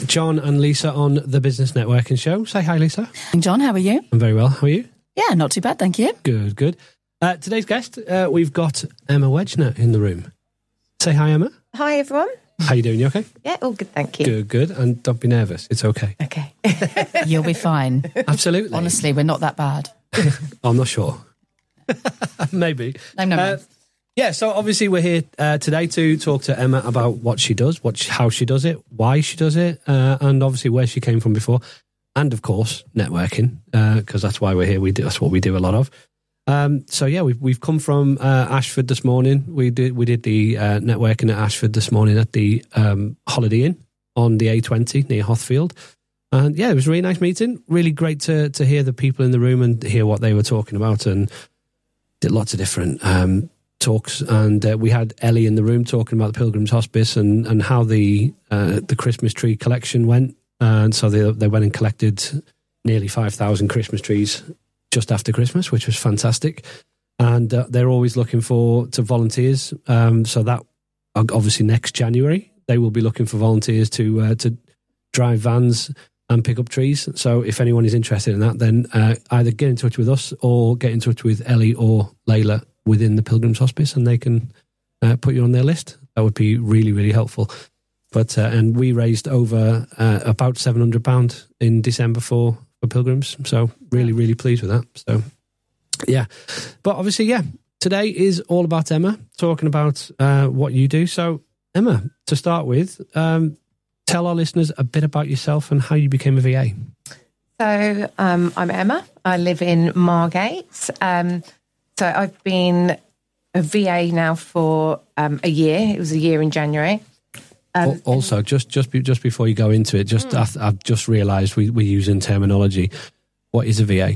John and Lisa on the Business Networking Show. Say hi, Lisa. John, how are you? I'm very well. How are you? Yeah, not too bad, thank you. Good, good. Today's guest, we've got Emma Wedgner in the room. Say hi, Emma. Hi, everyone. How you doing? You okay? Yeah, all good, thank you. Good, good. And don't be nervous. It's okay. Okay. You'll be fine. Absolutely. Honestly, we're not that bad. I'm not sure. Maybe. No. Yeah, so obviously we're here today to talk to Emma about what she does, how she does it, why she does it, and obviously where she came from before. And, of course, networking, because that's why we're here. That's what we do a lot of. So, yeah, we've come from Ashford this morning. We did the networking at Ashford this morning at the Holiday Inn on the A20 near Hothfield. And, yeah, it was a really nice meeting. Really great to hear the people in the room and hear what they were talking about, and did lots of different talks. And we had Ellie in the room talking about the Pilgrim's Hospice and how the Christmas tree collection went. And so they went and collected nearly 5,000 Christmas trees just after Christmas, which was fantastic. And they're always looking to volunteers. So that obviously next January they will be looking for volunteers to drive vans and pick up trees. So if anyone is interested in that, then either get in touch with us or get in touch with Ellie or Layla within the Pilgrim's Hospice, and they can put you on their list. That would be really, really helpful. But and we raised over about £700 in December for Pilgrims. So really, really pleased with that. So, yeah. But obviously, yeah, today is all about Emma, talking about what you do. So, Emma, to start with, tell our listeners a bit about yourself and how you became a VA. So I'm Emma. I live in Margate. So I've been a VA now for a year. It was a year in January. Also, just before you go into it, I've just realised we're using terminology. What is a VA?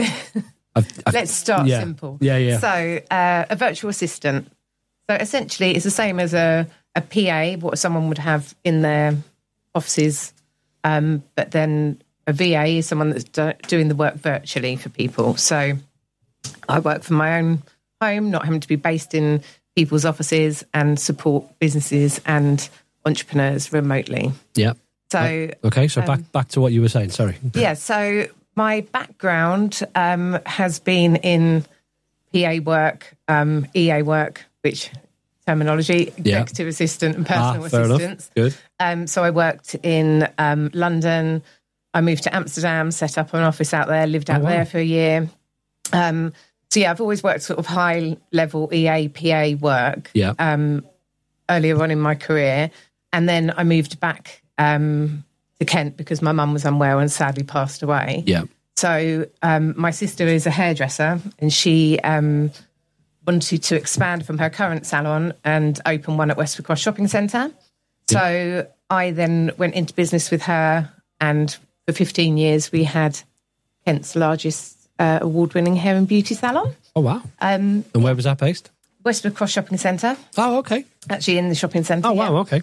Let's start simple. Yeah. So a virtual assistant. So essentially, it's the same as a PA, what someone would have in their offices, but then a VA is someone that's doing the work virtually for people. So I work from my own home, not having to be based in people's offices, and support businesses and entrepreneurs remotely. Yeah. So okay. So back to what you were saying. Sorry. Yeah. So my background has been in PA work, EA work, which terminology, executive assistant and personal assistants. Good. So I worked in London. I moved to Amsterdam, set up an office out there, lived out there for a year. So yeah, I've always worked sort of high level EA, PA work. Yeah. Earlier on in my career. And then I moved back to Kent because my mum was unwell and sadly passed away. Yeah. So my sister is a hairdresser, and she wanted to expand from her current salon and open one at Westwood Cross Shopping Centre. So I then went into business with her, and for 15 years we had Kent's largest award-winning hair and beauty salon. Oh, wow. And where was that based? Westwood Cross Shopping Centre. Oh, okay. Actually in the shopping centre. Oh, wow, okay.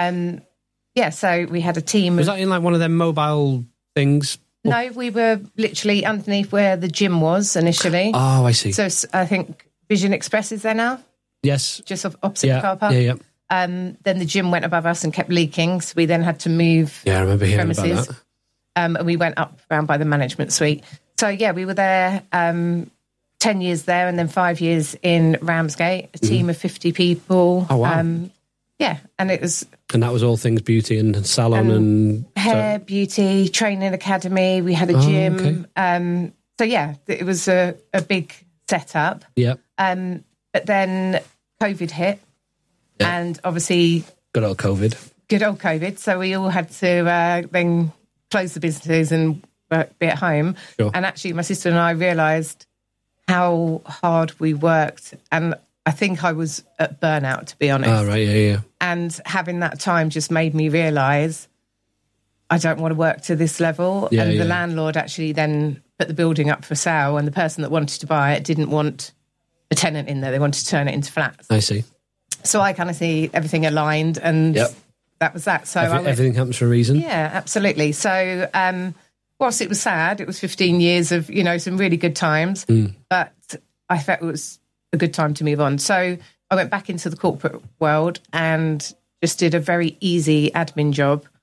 So we had a team. Was that in like one of them mobile things? No, we were literally underneath where the gym was initially. Oh, I see. So I think Vision Express is there now. Yes. Just opposite the car park. Yeah. Then the gym went above us and kept leaking, so we then had to move. Yeah, I remember hearing premises. about that. And we went up around by the management suite. So yeah, we were there 10 years there, and then 5 years in Ramsgate, a team of 50 people. Oh, wow. And it was... And that was all things beauty and salon and... Hair, beauty, training academy. We had a gym. Okay. So yeah, it was a big setup. Yeah. But then COVID hit, and obviously... Good old COVID. So we all had to then close the businesses and be at home. Sure. And actually, my sister and I realised how hard we worked, and I think I was at burnout, to be honest. Oh, right, yeah. And having that time just made me realise I don't want to work to this level. Yeah, and the landlord actually then put the building up for sale, and the person that wanted to buy it didn't want a tenant in there. They wanted to turn it into flats. I see. So I kind of see everything aligned, and that was that. So everything happens for a reason. Yeah, absolutely. So whilst it was sad, it was 15 years of, some really good times, but I felt it was a good time to move on. So I went back into the corporate world and just did a very easy admin job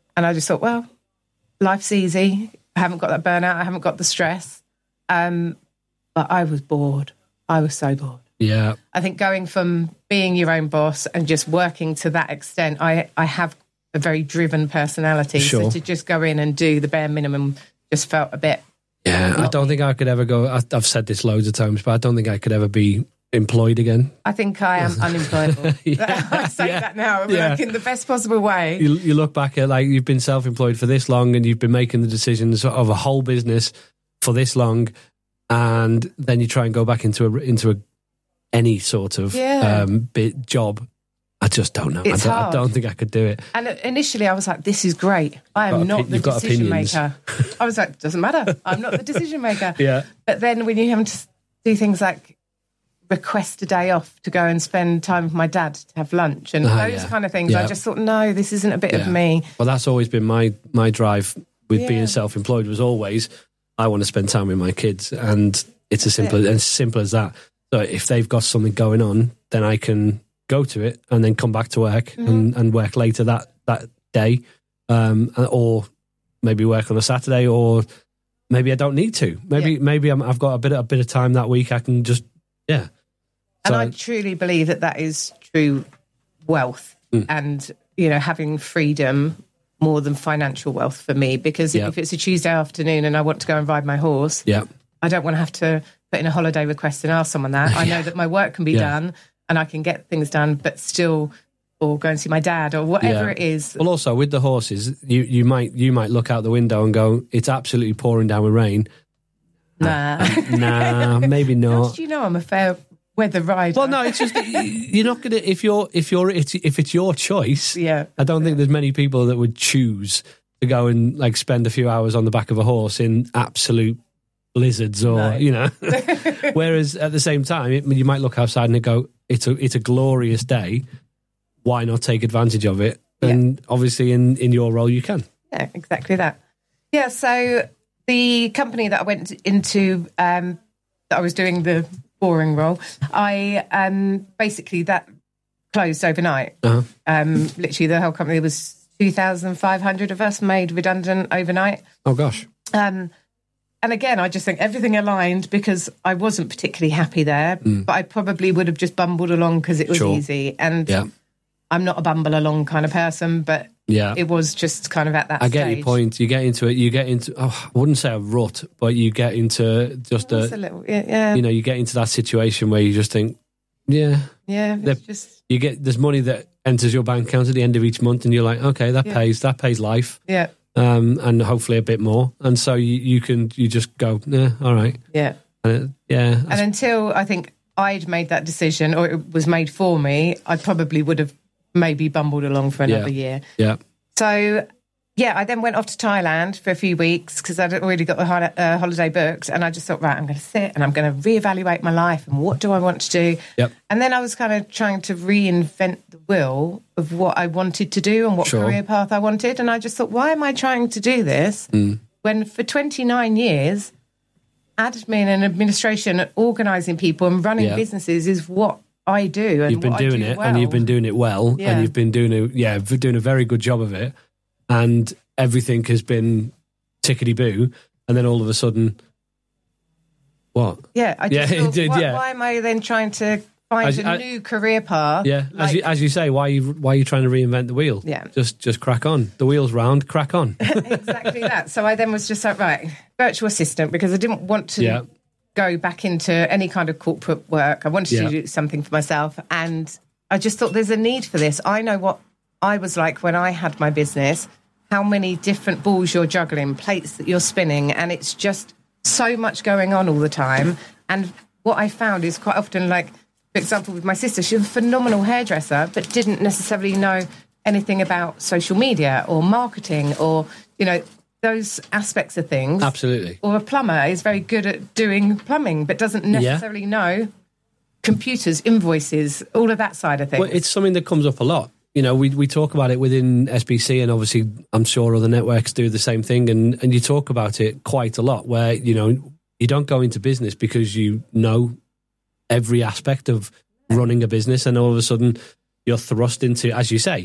And I just thought, well, life's easy. I haven't got that burnout. I haven't got the stress. But I was bored. I was so bored. Yeah. I think going from being your own boss and just working to that extent, I have a very driven personality. Sure. So to just go in and do the bare minimum just felt a bit... Yeah, I don't think I could ever go... I've said this loads of times, but I don't think I could ever be employed again. I think I am unemployable. I say that now, like in the best possible way. You look back at, like, you've been self-employed for this long and you've been making the decisions of a whole business for this long, and then you try and go back into any sort of job. I just don't know. I don't think I could do it. And initially I was like, this is great. I am not the decision maker. I was like, doesn't matter. I'm not the decision maker. Yeah. But then when you have to do things like request a day off to go and spend time with my dad to have lunch and those kind of things, I just thought, no, this isn't a bit of me. Well, that's always been my drive with being self-employed, was always, I want to spend time with my kids, and it's as simple as that. So if they've got something going on, then I can go to it and then come back to work and work later that day, or maybe work on a Saturday, or maybe I don't need to. Maybe I've got a bit of time that week. I can just And I truly believe that is true wealth, and having freedom more than financial wealth for me. Because if it's a Tuesday afternoon and I want to go and ride my horse, I don't want to have to put in a holiday request and ask someone that. I know that my work can be done and I can get things done, but still, or go and see my dad or whatever it is. Well, also with the horses, you might look out the window and go, it's absolutely pouring down with rain. Nah, maybe not. Do you know I'm a fair weather rider? Well, no, it's just you're not gonna if it's your choice. Yeah, I don't think there's many people that would choose to go and like spend a few hours on the back of a horse in absolute blizzards or whereas at the same time you might look outside and go, it's a glorious day, why not take advantage of it? And obviously in your role you can. Yeah, exactly that. So the company that I went into, that I was doing the boring role, I basically that closed overnight. Literally the whole company, was 2,500 of us made redundant overnight. Oh gosh. And again, I just think everything aligned because I wasn't particularly happy there, but I probably would have just bumbled along because it was easy. And I'm not a bumble along kind of person, but it was just kind of at that stage. I get your point. You get into, I wouldn't say a rut, but you get into just a little, you get into that situation where you just think, there's money that enters your bank account at the end of each month and you're like, okay, that pays life. Yeah. And hopefully a bit more. And so you just go, all right. Yeah. And until I think I'd made that decision or it was made for me, I probably would have maybe bumbled along for another year. Yeah. So, I then went off to Thailand for a few weeks because I'd already got the holiday booked, and I just thought, right, I'm going to sit and I'm going to reevaluate my life and what do I want to do? Yep. And then I was kind of trying to reinvent the wheel of what I wanted to do and what career path I wanted. And I just thought, why am I trying to do this when for 29 years, admin and administration, organising people and running businesses is what I do. And you've been doing it, and you've been doing it well, and you've been doing a very good job of it, and everything has been tickety-boo, and then all of a sudden, what? Yeah, I just thought, why am I then trying to find a new career path? Yeah, as you say, why are you trying to reinvent the wheel? Yeah. Just crack on. The wheel's round, crack on. Exactly that. So I then was just like, right, virtual assistant, because I didn't want to go back into any kind of corporate work. I wanted to do something for myself, and I just thought there's a need for this. I know what I was like when I had my business, how many different balls you're juggling, plates that you're spinning, and it's just so much going on all the time. And what I found is quite often, like, for example, with my sister, she was a phenomenal hairdresser, but didn't necessarily know anything about social media or marketing or, those aspects of things. Absolutely. Or a plumber is very good at doing plumbing, but doesn't necessarily know computers, invoices, all of that side of things. Well, it's something that comes up a lot. We talk about it within SBC, and obviously I'm sure other networks do the same thing, and you talk about it quite a lot where, you don't go into business because you know every aspect of running a business, and all of a sudden you're thrust into, as you say,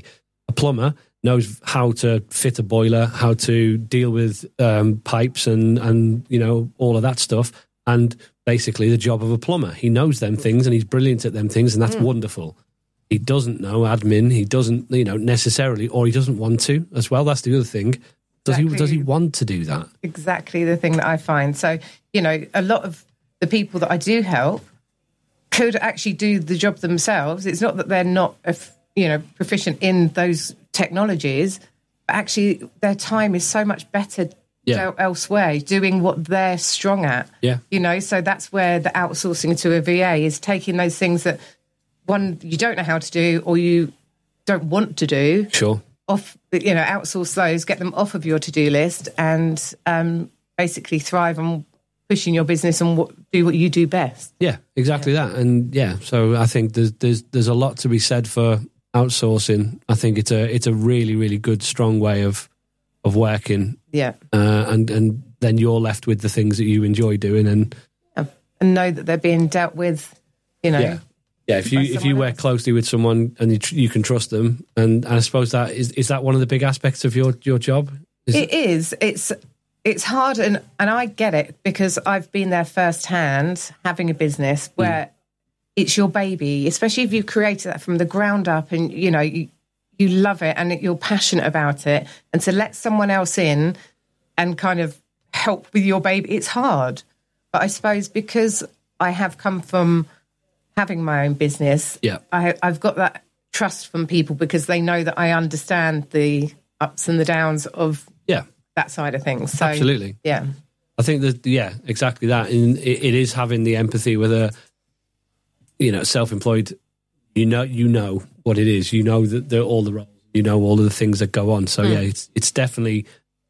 a plumber knows how to fit a boiler, how to deal with pipes and all of that stuff. And basically the job of a plumber. He knows them things and he's brilliant at them things, and that's wonderful. He doesn't know admin. He doesn't, necessarily, or he doesn't want to as well. That's the other thing. Does he want to do that? Exactly the thing that I find. So, a lot of the people that I do help could actually do the job themselves. It's not that they're not, proficient in those technologies, but actually their time is so much better elsewhere, doing what they're strong at. Yeah. So that's where the outsourcing to a VA is taking those things that, one, you don't know how to do or you don't want to do. Sure. Outsource those, get them off of your to-do list, and basically thrive on pushing your business and do what you do best. Yeah, exactly that. And so I think there's a lot to be said for outsourcing. I think it's a really, really good, strong way of working. Yeah. And then you're left with the things that you enjoy doing, and know that they're being dealt with. Yeah. Yeah, if you work closely with someone and you can trust them, and I suppose that is that one of the big aspects of your job? It is. It's hard, and I get it because I've been there firsthand, having a business where it's your baby, especially if you've created that from the ground up, and you love it and you're passionate about it, and to let someone else in and kind of help with your baby, it's hard. But I suppose because I have come from having my own business, I've got that trust from people because they know that I understand the ups and the downs of that side of things. So, absolutely. Yeah. I think that, exactly that. And it is having the empathy with a, self-employed, you know what it is. You know that they're all the roles, all of the things that go on. So it definitely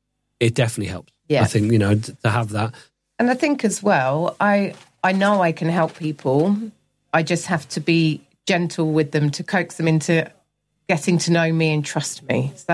helps. Yeah. I think, to have that. And I think as well, I know I can help people. I just have to be gentle with them to coax them into getting to know me and trust me. So,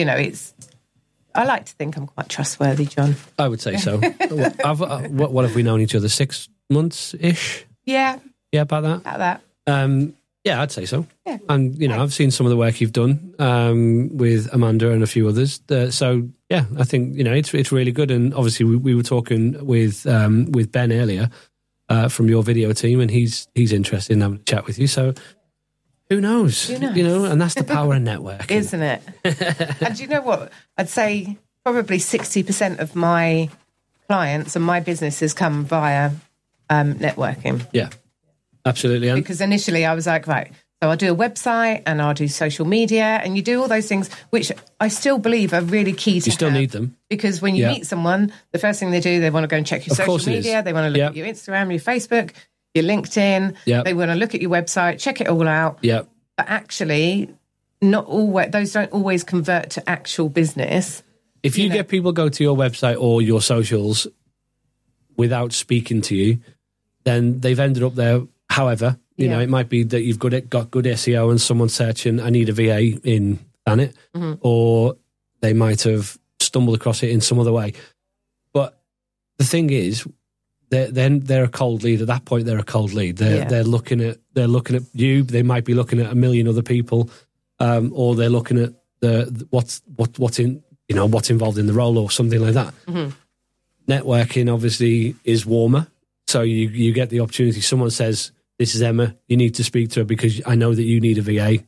I like to think I'm quite trustworthy, John. I would say so. What have we known each other? 6 months-ish? Yeah. Yeah, about that? About that. Yeah, I'd say so. Yeah. And, I've seen some of the work you've done with Amanda and a few others. So, I think, it's really good. And obviously we were talking with Ben earlier from your video team, and he's interested in having a chat with you. So who knows? And that's the power of networking. Isn't it? And do you know what? I'd say probably 60% of my clients and my business has come via networking. Yeah, absolutely. Because initially I was like, right, so I'll do a website and I'll do social media, and you do all those things, which I still believe are really key to You still need them. Because when you meet someone, the first thing they do, they want to go and check your social media. They want to look at your Instagram, your Facebook, your LinkedIn. They want to look at your website, check it all out. Yeah. But actually, not always. Those don't always convert to actual business. If you get people go to your website or your socials without speaking to you, then they've ended up there. However, it might be that you've got good SEO and someone's searching, I need a VA in Thanet, or they might have stumbled across it in some other way. But the thing is, they're a cold lead. At that point, they're a cold lead. They're looking at you. They might be looking at a million other people, or they're looking at what's involved in the role or something like that. Networking obviously is warmer, so you get the opportunity. Someone says, "This is Emma. You need to speak to her because I know that you need a VA,"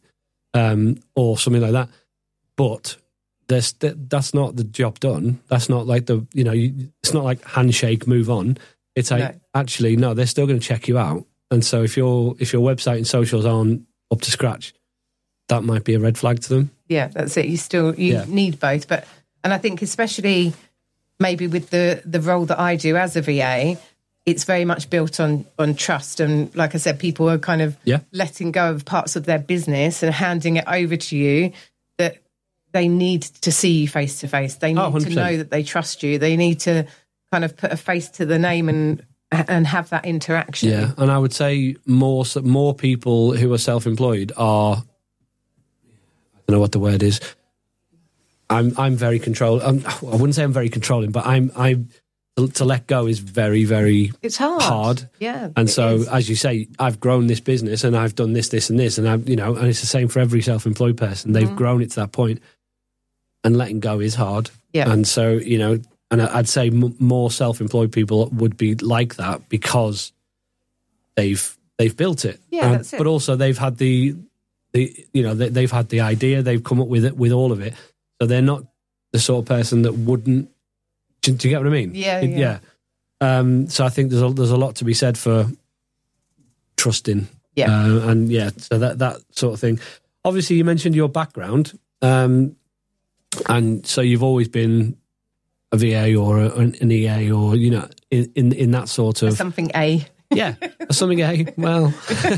or something like that. But that's not the job done. That's not like it's not like handshake, move on. It's like, actually, no, they're still going to check you out. And so if your website and socials aren't up to scratch, that might be a red flag to them. Yeah, that's it. You need both. And I think especially maybe with the role that I do as a VA, it's very much built on trust. And like I said, people are kind of letting go of parts of their business and handing it over to you that they need to see you face to face. They need to know that they trust you. They need to kind of put a face to the name and have that interaction. Yeah, and I would say more people who are self-employed are, I don't know what the word is. I'm very controlling. I wouldn't say I'm very controlling, but I'm to let go is very, very It's hard. Yeah. And it so, is. as you say, I've grown this business and I've done this, this, and this, and and it's the same for every self-employed person. They've grown it to that point, and letting go is hard. Yeah. And so, and I'd say more self-employed people would be like that because they've built it. Yeah, that's it. But also they've had they've had the idea, they've come up with it, with all of it. So they're not the sort of person that wouldn't. Do you get what I mean? Yeah. So I think there's a lot to be said for trusting. Yeah. So that sort of thing. Obviously, you mentioned your background, and so you've always been a VA or an EA, or in that sort of Something A. yeah, something A. Well,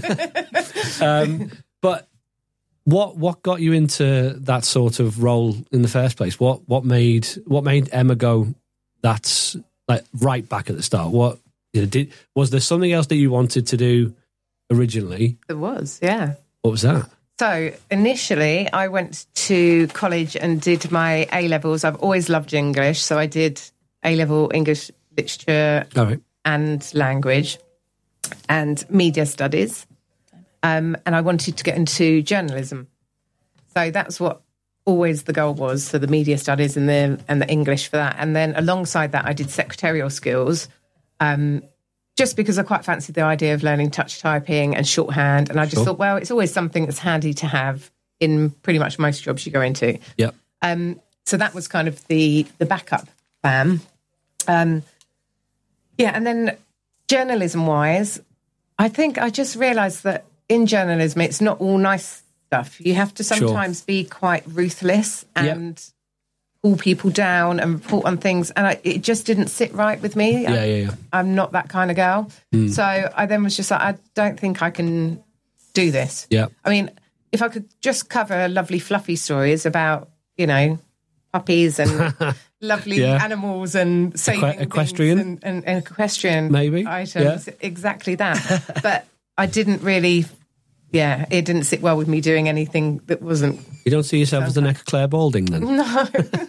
but what got you into that sort of role in the first place? What made Emma go? That's like right back at the start. Was there something else that you wanted to do originally? There was, yeah. What was that? So initially, I went to college and did my A levels. I've always loved English, so I did A level English literature All right. and language and media studies, and I wanted to get into journalism. So that's what always the goal was. So the media studies and the English for that, and then alongside that, I did secretarial skills. Just because I quite fancied the idea of learning touch typing and shorthand. And I just thought, well, it's always something that's handy to have in pretty much most jobs you go into. Yep. So that was kind of the backup plan. And then journalism-wise, I think I just realised that in journalism, it's not all nice stuff. You have to sometimes be quite ruthless and pull people down and report on things, and it just didn't sit right with me. Yeah. I'm not that kind of girl. So I then was just like, I don't think I can do this. Yeah. I mean, if I could just cover lovely fluffy stories about, puppies and lovely animals and saving equestrian? things and equestrian Maybe. items, exactly that. But I didn't really, it didn't sit well with me doing anything that wasn't. You don't see yourself as the next Claire Balding then? No.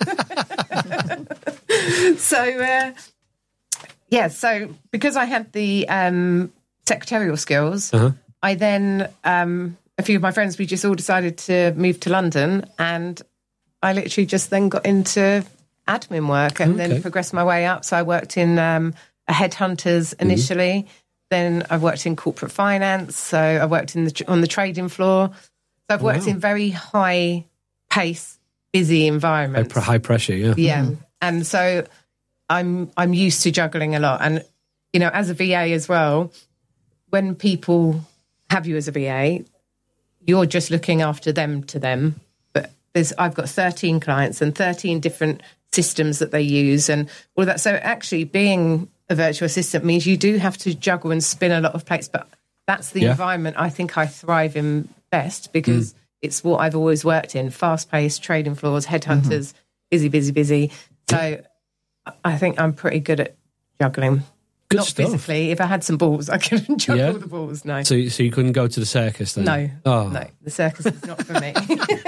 So because I had the secretarial skills, I then, a few of my friends, we just all decided to move to London, and I literally just then got into admin work and then progressed my way up. So I worked in a headhunters initially, then I worked in corporate finance, so I worked on the trading floor. So I've worked in very high pace, busy environments. High pressure, yeah. Yeah. And so I'm used to juggling a lot. And, as a VA as well, when people have you as a VA, you're just looking after them to them. But I've got 13 clients and 13 different systems that they use and all of that. So actually being a virtual assistant means you do have to juggle and spin a lot of plates. But that's the environment I think I thrive in best, because it's what I've always worked in: fast-paced trading floors, headhunters, busy. So I think I'm pretty good at juggling. Good Not stuff. physically. If I had some balls, I could juggle the balls. No. So you couldn't go to the circus then? No. Oh. No, the circus is not for me.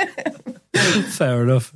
Fair enough.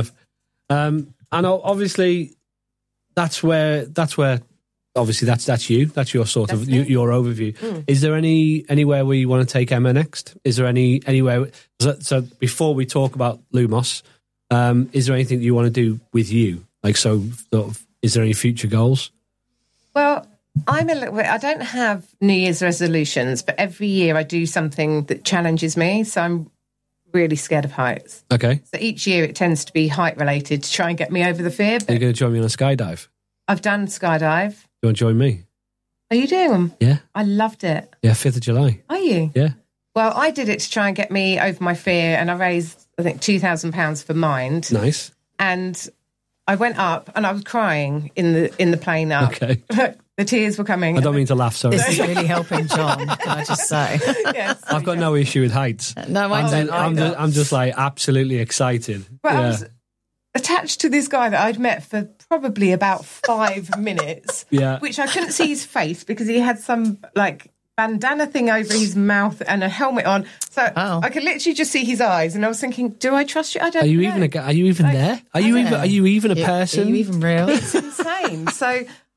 And obviously, that's where. Obviously, that's you. That's your sort of your overview. Is there anywhere where you want to take Emma next? Is there anywhere? So before we talk about Lumos, is there anything that you want to do with you? Like, so sort of, is there any future goals? Well, I'm a little bit. I don't have New Year's resolutions, but every year I do something that challenges me. So I'm really scared of heights. Okay. So each year it tends to be height related to try and get me over the fear. Are you going to join me on a skydive? I've done skydive. You want to join me? Are you doing them? Yeah. I loved it. Yeah, 5th of July. Are you? Yeah. Well, I did it to try and get me over my fear, and I raised, I think, £2,000 for Mind. Nice. And I went up and I was crying in the plane up. Okay. The tears were coming. I don't mean to laugh, sorry. This is really helping John, can I just say? Yes. I've got no issue with heights. No, I don't either. I'm just like absolutely excited. But I Yeah. was attached to this guy that I'd met for probably about 5 minutes, Yeah. which I couldn't see his face because he had some like bandana thing over his mouth and a helmet on. So I could literally just see his eyes, and I was thinking, do I trust you? I don't Are you know. even there? Are you even a person? Are you even real? It's insane. So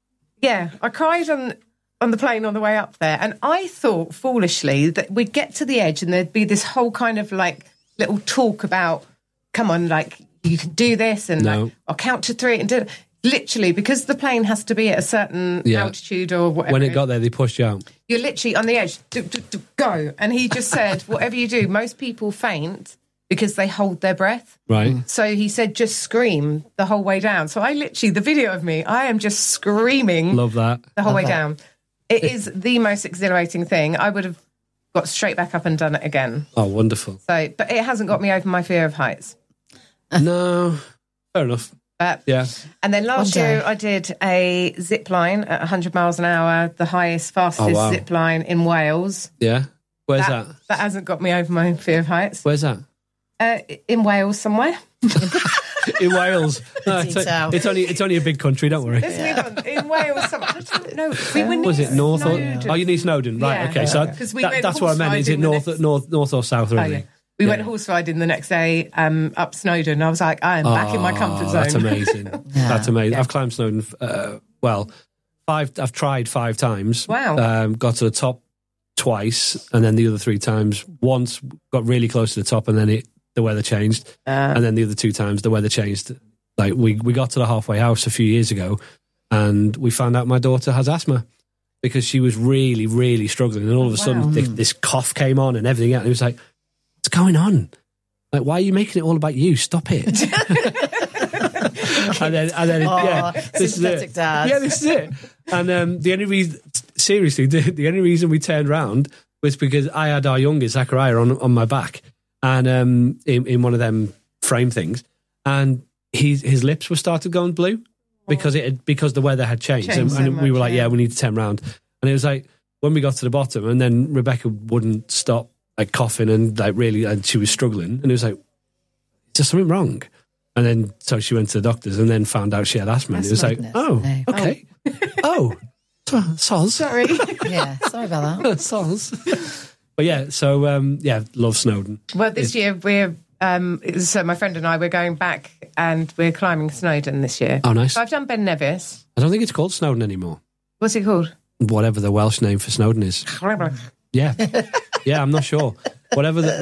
Yeah, I cried on the plane on the way up there, and I thought foolishly that we'd get to the edge and there'd be this whole kind of like little talk about, come on, like you can do this, and like, I'll count to 3 and do it. Literally, because the plane has to be at a certain altitude or whatever. When it got there, they pushed you out. You're literally on the edge. Go. And he just said, whatever you do, most people faint because they hold their breath. Right. So he said, just scream the whole way down. So I literally, the video of me, I am just screaming. Love that. The whole way down. It is the most exhilarating thing. I would have got straight back up and done it again. Oh, wonderful. So, but it hasn't got me over my fear of heights. No. Fair enough. Yeah. And then last year I did a zip line at 100 miles an hour, the fastest zip line in Wales. Yeah. Where's that? That hasn't got me over my fear of heights. Where's that? In Wales somewhere. In Wales. No, it's only a big country, don't worry. Let's move on. In Wales somewhere. I don't know. Was it north or... Oh, you need Snowdon. Right, yeah. Okay. So that's what I meant. Is it north or south, really? Yeah. We went horse riding the next day up Snowdon. I was like, I am back in my comfort zone. That's amazing. That's amazing. Yeah. I've climbed Snowdon, I've tried 5 times. Wow. Got to the top twice, and then the other 3 times. Once got really close to the top, and then the weather changed. And then the other 2 times, the weather changed. Like we got to the halfway house a few years ago, and we found out my daughter has asthma because she was really, really struggling. And all of a sudden, this cough came on and everything else. And it was like, what's going on? Like, why are you making it all about you? Stop it. and then this is it. Dad. Yeah, this is it. And the only reason we turned around was because I had our youngest, Zachariah, on my back, and in one of them frame things, and his lips were started going blue because the weather had changed and we were like, we need to turn around. And it was like when we got to the bottom, and then Rebecca wouldn't stop like coughing and like really, and she was struggling, and it was like, is there something wrong? And then so she went to the doctors and then found out she had asthma. And it was like, okay. Soz. Sorry. Yeah, sorry about that. Soz. But yeah, so love Snowdon. Well, this year we're so my friend and I, we're going back and we're climbing Snowdon this year. Oh, nice. So I've done Ben Nevis. I don't think it's called Snowdon anymore. What's it called? Whatever the Welsh name for Snowdon is. Yeah. Yeah, I'm not sure. Whatever the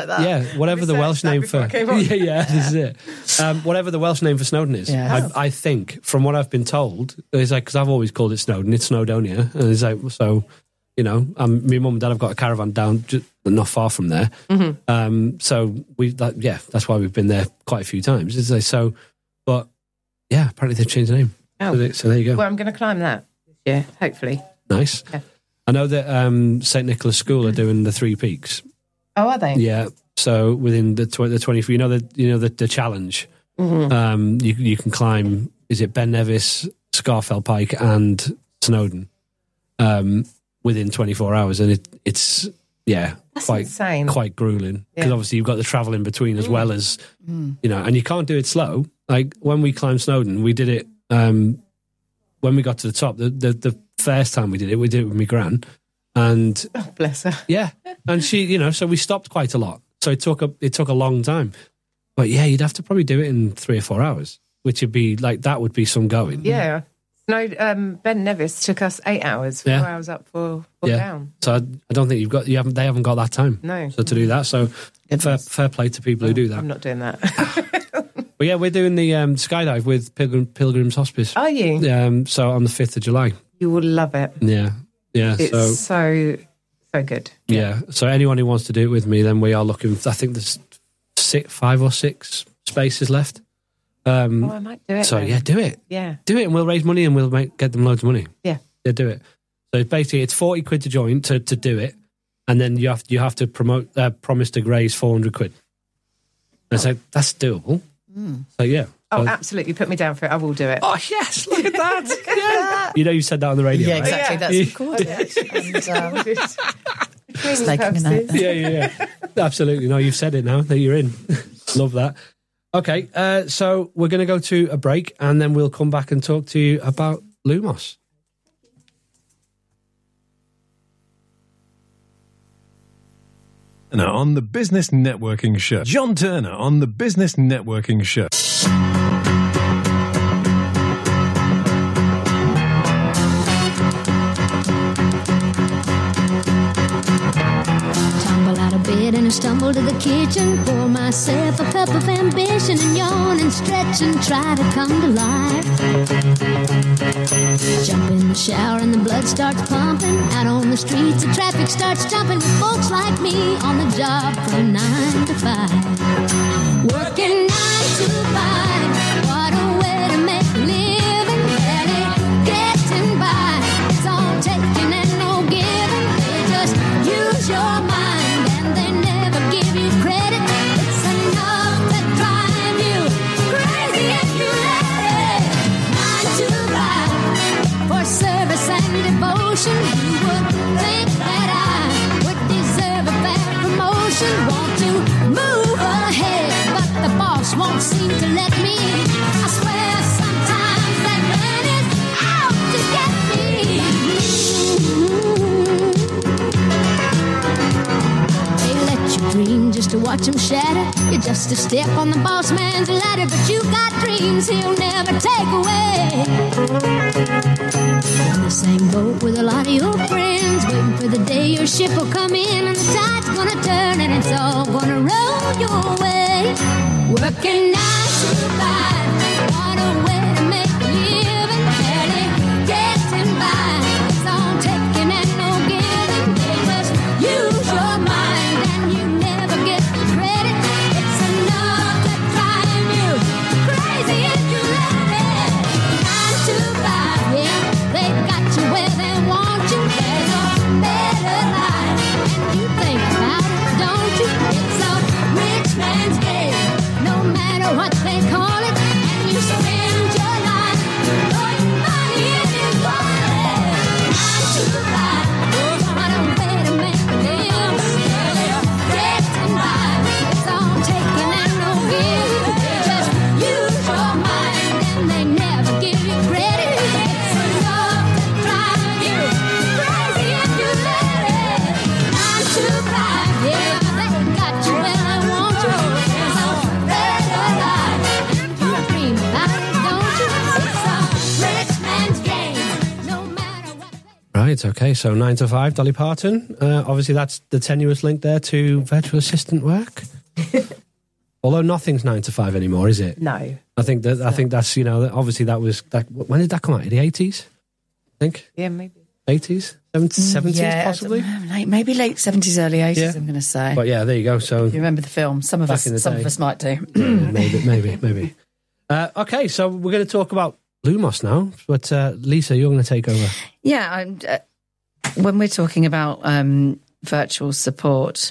Welsh name for this is it. Whatever the Welsh name for Snowdon is, I think from what I've been told, it's like, because I've always called it Snowdon, it's Snowdonia, and it's like, so me mum and dad have got a caravan down not far from there, so that's why we've been there quite a few times. It's like, so, but yeah, apparently they've changed the name. So there you go. Well, I'm going to climb that this year, hopefully. Nice. Yeah. I know that St Nicholas School are doing the 3 peaks. Oh, are they? Yeah. So within the 23, the challenge, you can climb. Is it Ben Nevis, Scafell Pike, and Snowdon within 24 hours, and it's quite grueling because obviously you've got the travel in between as well as and you can't do it slow. Like when we climbed Snowdon, we did it when we got to the top. The first time we did it with my gran, and bless her. Yeah, and she, so we stopped quite a lot. So it took a long time, but yeah, you'd have to probably do it in 3 or 4 hours, which would be like that would be some going. Yeah. No, Ben Nevis took us 8 hours, 4 hours up, 4 down. So I don't think they haven't got that time. No. So to do that, so fair play to people who do that. I'm not doing that. But yeah, we're doing the skydive with Pilgrim's Hospice. Are you? So on the 5th of July. You will love it. Yeah. It's so good. Yeah. So anyone who wants to do it with me, then we are looking. I think there's 5 or 6 spaces left. I might do it. So then. Yeah, do it. Yeah, do it, and we'll raise money, and we'll get them loads of money. Yeah, do it. So basically, it's 40 quid to join to do it, and then you have to promise to raise 400 quid. And so that's doable. So yeah. Oh, absolutely! Put me down for it. I will do it. Oh yes! Look at that. Yeah. You said that on the radio. Yeah, exactly. Right? That's recorded. Just making a note. Yeah. Absolutely. No, you've said it now. That you're in. Love that. Okay, so we're going to go to a break, and then we'll come back and talk to you about Lumos. On the Business Networking Show. John Turner on the Business Networking Show. stumble to the kitchen, pour myself a cup of ambition and yawn and stretch and try to come to life. Jump in the shower and the blood starts pumping. Out on the streets, the traffic starts jumping with folks like me on the job from 9 to 5. Working 9 to 5, what a way to make a living. Barely getting by, it's all taking and no giving. They just use your mind and they never give you credit. It's enough to drive you crazy if you let it. 9 to 5, for service and devotion. You would think that I would deserve a fair promotion. Want to move ahead, but the boss won't seem to let me. I swear sometimes that man is out to get me. They let you dream just to watch them shatter. You're just a step on the boss man's ladder, but you got dreams he'll never take away. In the same boat with a lot of your friends, waiting for the day your ship will come in and the tide's gonna turn and it's all gonna roll your way. Working 9 to 5, what a way to make a living. Barely getting by, it's all taking and no giving. They just use your mind and you never get the credit. It's enough to drive you crazy if you let it. 9 to 5, yeah, they got you where they want you. There's a better life, and you think about it, don't you? It's a rich man's game, no matter what they call it. And you spend your life putting money in your wallet. 9 to 5, what a way to make a living. Getting by, it's all taking and no giving. They just use your mind and they never give you credit. It's enough to drive you crazy if you let it. 9 to 5, yeah, they got you where they want you. There's a better life, and you dream about it, don't you? It's a rich man's game, no matter what they... Right, okay, so 9 to 5, Dolly Parton. Obviously, that's the tenuous link there to virtual assistant work. Although nothing's 9 to 5 anymore, is it? No. I think that's, you know, obviously that was... when did that come out? In the 80s? I think? Yeah, maybe. 80s? 70s, Yeah, possibly? maybe late 70s, early 80s, Yeah. I'm going to say. But yeah, there you go. So You remember the film? Some of Back us, in the some day. of us might do. maybe. Okay, so we're going to talk about Lumos now. But Lisa, you're going to take over. Yeah, when we're talking about virtual support,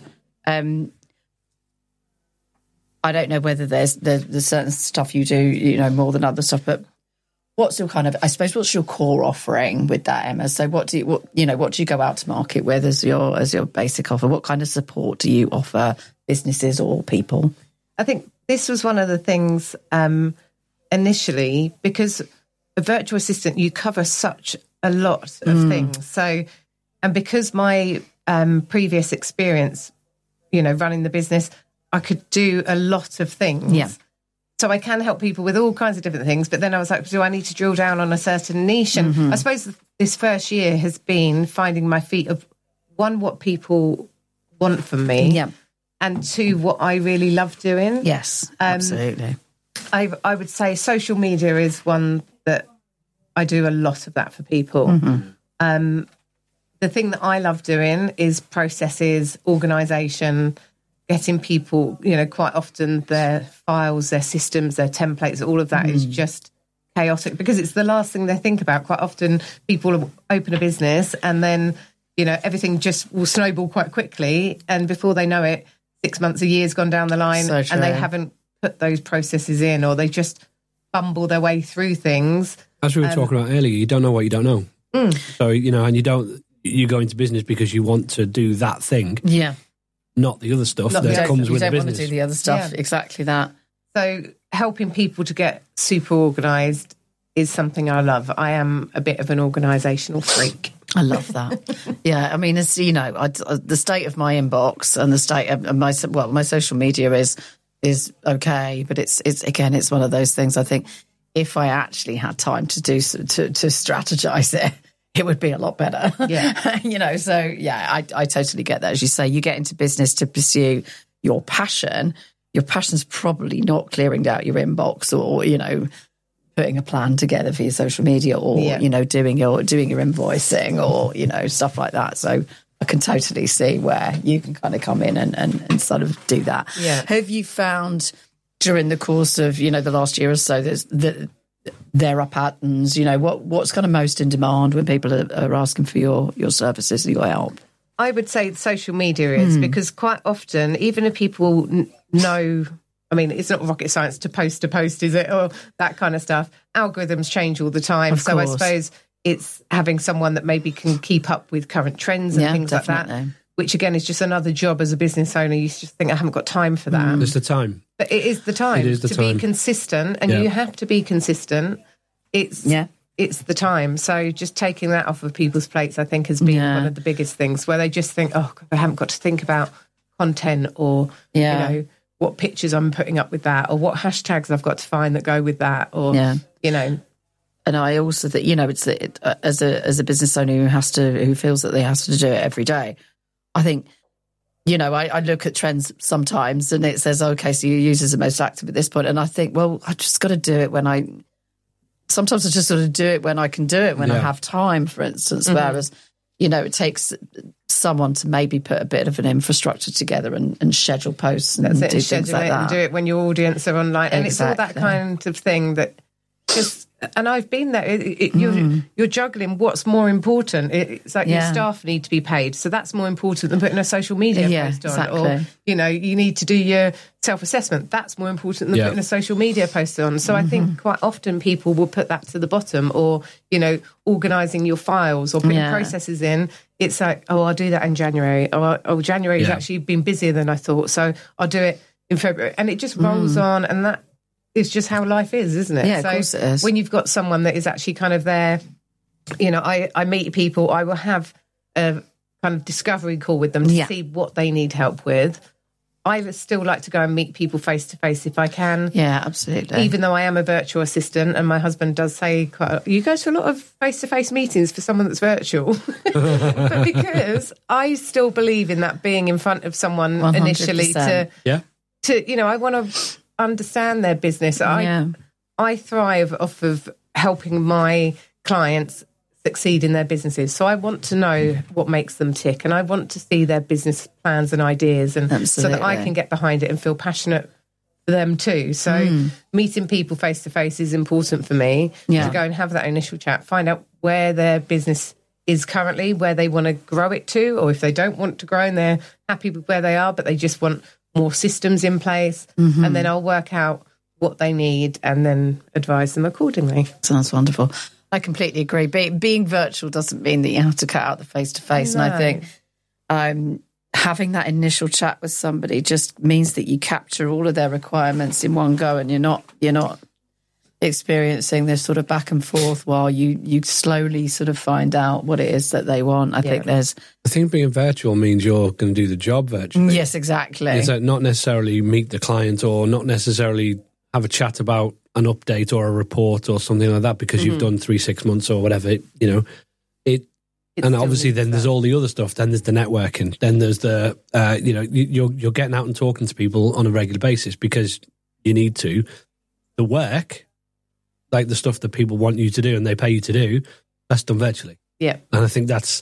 I don't know whether there's certain stuff you do, you know, more than other stuff, but what's your kind of, I suppose, what's your core offering with that, Emma? So what do you go out to market with as your basic offer? What kind of support do you offer businesses or people? I think this was one of the things initially, because a virtual assistant, you cover such a lot of things. So, and because my previous experience, you know, running the business, I could do a lot of things. Yeah. So I can help people with all kinds of different things. But then I was like, do I need to drill down on a certain niche? And I suppose this first year has been finding my feet of, one, what people want from me. Yeah. And two, what I really love doing. Yes, absolutely. I would say social media is one that I do a lot of that for people. The thing that I love doing is processes, organisation, getting people, you know, quite often their files, their systems, their templates, all of that is just chaotic because it's the last thing they think about. Quite often people open a business and then, you know, everything just will snowball quite quickly. And before they know it, 6 months, a year's gone down the line So true. and they haven't put those processes in, or they just bumble their way through things. As we were talking about earlier, you don't know what you don't know. So, you know, and you go into business because you want to do that thing, Yeah. not the other stuff Not that the- comes You with the don't want to business. do the other stuff. Yeah. Exactly that. So helping people to get super organised is something I love. I am a bit of an organisational freak. I love that. Yeah, I mean, as you know, the state of my inbox and the state of my social media is okay, but it's again, it's one of those things. I think if I actually had time to do to strategize it, it would be a lot better. Yeah. You know, so yeah, I totally get that. As you say, you get into business to pursue your passion. Your passion's probably not clearing out your inbox or, you know, putting a plan together for your social media or, you know, doing your invoicing or, you know, stuff like that. So I can totally see where you can kind of come in and sort of do that. Yeah. Have you found during the course of, you know, the last year or so, there are patterns, you know, what's kind of most in demand when people are asking for your services and your help? I would say social media is, because quite often, even if people know, I mean, it's not rocket science to post, is it? Or that kind of stuff. Algorithms change all the time. Of so course. I suppose it's having someone that maybe can keep up with current trends and things like that, which again is just another job as a business owner. You just think, I haven't got time for that. It's the time. But it is the time to be consistent, and you have to be consistent. It's the time. So just taking that off of people's plates, I think, has been one of the biggest things, where they just think, oh, God, I haven't got to think about content or, you know, what pictures I'm putting up with that or what hashtags I've got to find that go with that or, you know. And I also think, you know, it's as a business owner who feels that they have to do it every day. I think, you know, I look at trends sometimes and it says, okay, so your users are most active at this point. And I think, well, I just got to do it sometimes I just sort of do it when I can do it, when I have time, for instance, whereas, you know, it takes someone to maybe put a bit of an infrastructure together and schedule posts and do things like that. And do it when your audience are online. And it's all that kind of thing that just... And I've been there. You're juggling what's more important. It's like your staff need to be paid, so that's more important than putting a social media post on. Exactly. Or, you know, you need to do your self-assessment. That's more important than putting a social media post on. So I think quite often people will put that to the bottom, or, you know, organising your files or putting processes in. It's like, oh, I'll do that in January. Oh, January's actually been busier than I thought, so I'll do it in February. And it just rolls on, and that is just how life is, isn't it? Yeah, so of course it is. When you've got someone that is actually kind of there, you know, I meet people, I will have a kind of discovery call with them to see what they need help with. I still like to go and meet people face to face if I can. Yeah, absolutely. Even though I am a virtual assistant, and my husband does say, you go to a lot of face to face meetings for someone that's virtual. But because I still believe in that being in front of someone 100%. Initially to, you know, I want to understand their business. I thrive off of helping my clients succeed in their businesses. So I want to know what makes them tick, and I want to see their business plans and ideas, and so that I can get behind it and feel passionate for them too. So meeting people face to face is important for me, to go and have that initial chat, find out where their business is currently, where they want to grow it to, or if they don't want to grow and they're happy with where they are, but they just want more systems in place, and then I'll work out what they need and then advise them accordingly. Sounds wonderful. I completely agree. Being virtual doesn't mean that you have to cut out the face-to-face. No. And I think having that initial chat with somebody just means that you capture all of their requirements in one go, and you're not experiencing this sort of back and forth while you slowly sort of find out what it is that they want. I think being virtual means you're going to do the job virtually. Yes, exactly. It's not necessarily meet the client, or not necessarily have a chat about an update or a report or something like that, because you've done 3-6 months or whatever, you know. And obviously then there's all the other stuff. Then there's the networking. Then there's the, you know, you're getting out and talking to people on a regular basis because you need to. The work, like the stuff that people want you to do and they pay you to do, that's done virtually. Yeah. And I think that's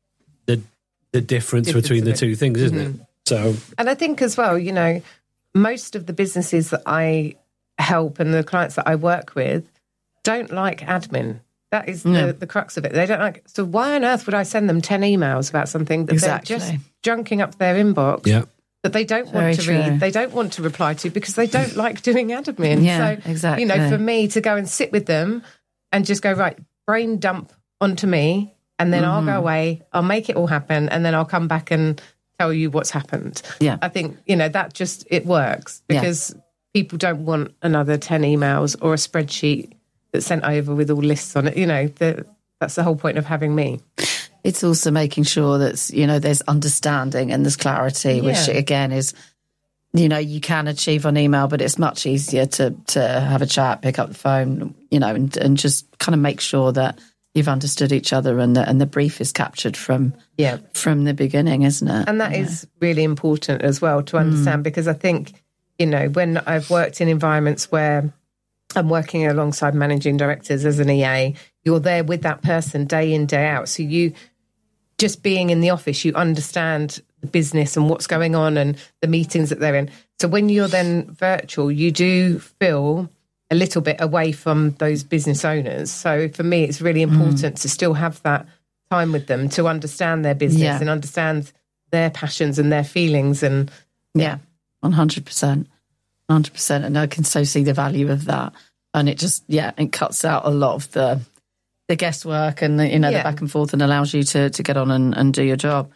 the difference between the two things, isn't it? So, and I think as well, you know, most of the businesses that I help and the clients that I work with don't like admin. That is the crux of it. They don't like. So why on earth would I send them 10 emails about something that they're just junking up their inbox? Yeah. That they don't want to read, they don't want to reply to, because they don't like doing admin. Yeah, so, exactly. You know, for me to go and sit with them and just go, right, brain dump onto me, and then I'll go away, I'll make it all happen, and then I'll come back and tell you what's happened. Yeah. I think, you know, that just, it works, because people don't want another 10 emails or a spreadsheet that's sent over with all lists on it. You know, that's the whole point of having me. It's also making sure that, you know, there's understanding and there's clarity, which again is, you know, you can achieve on email, but it's much easier to have a chat, pick up the phone, you know, and just kind of make sure that you've understood each other, and the brief is captured from the beginning, isn't it? And that is really important as well to understand, because I think, when I've worked in environments where I'm working alongside managing directors as an EA, you're there with that person day in, day out. So you just being in the office, you understand the business and what's going on and the meetings that they're in. So when you're then virtual, you do feel a little bit away from those business owners. So for me, it's really important to still have that time with them to understand their business and understand their passions and their feelings. And 100%. 100%. And I can so see the value of that. And it just, it cuts out a lot of the guesswork and the back and forth, and allows you to get on and do your job.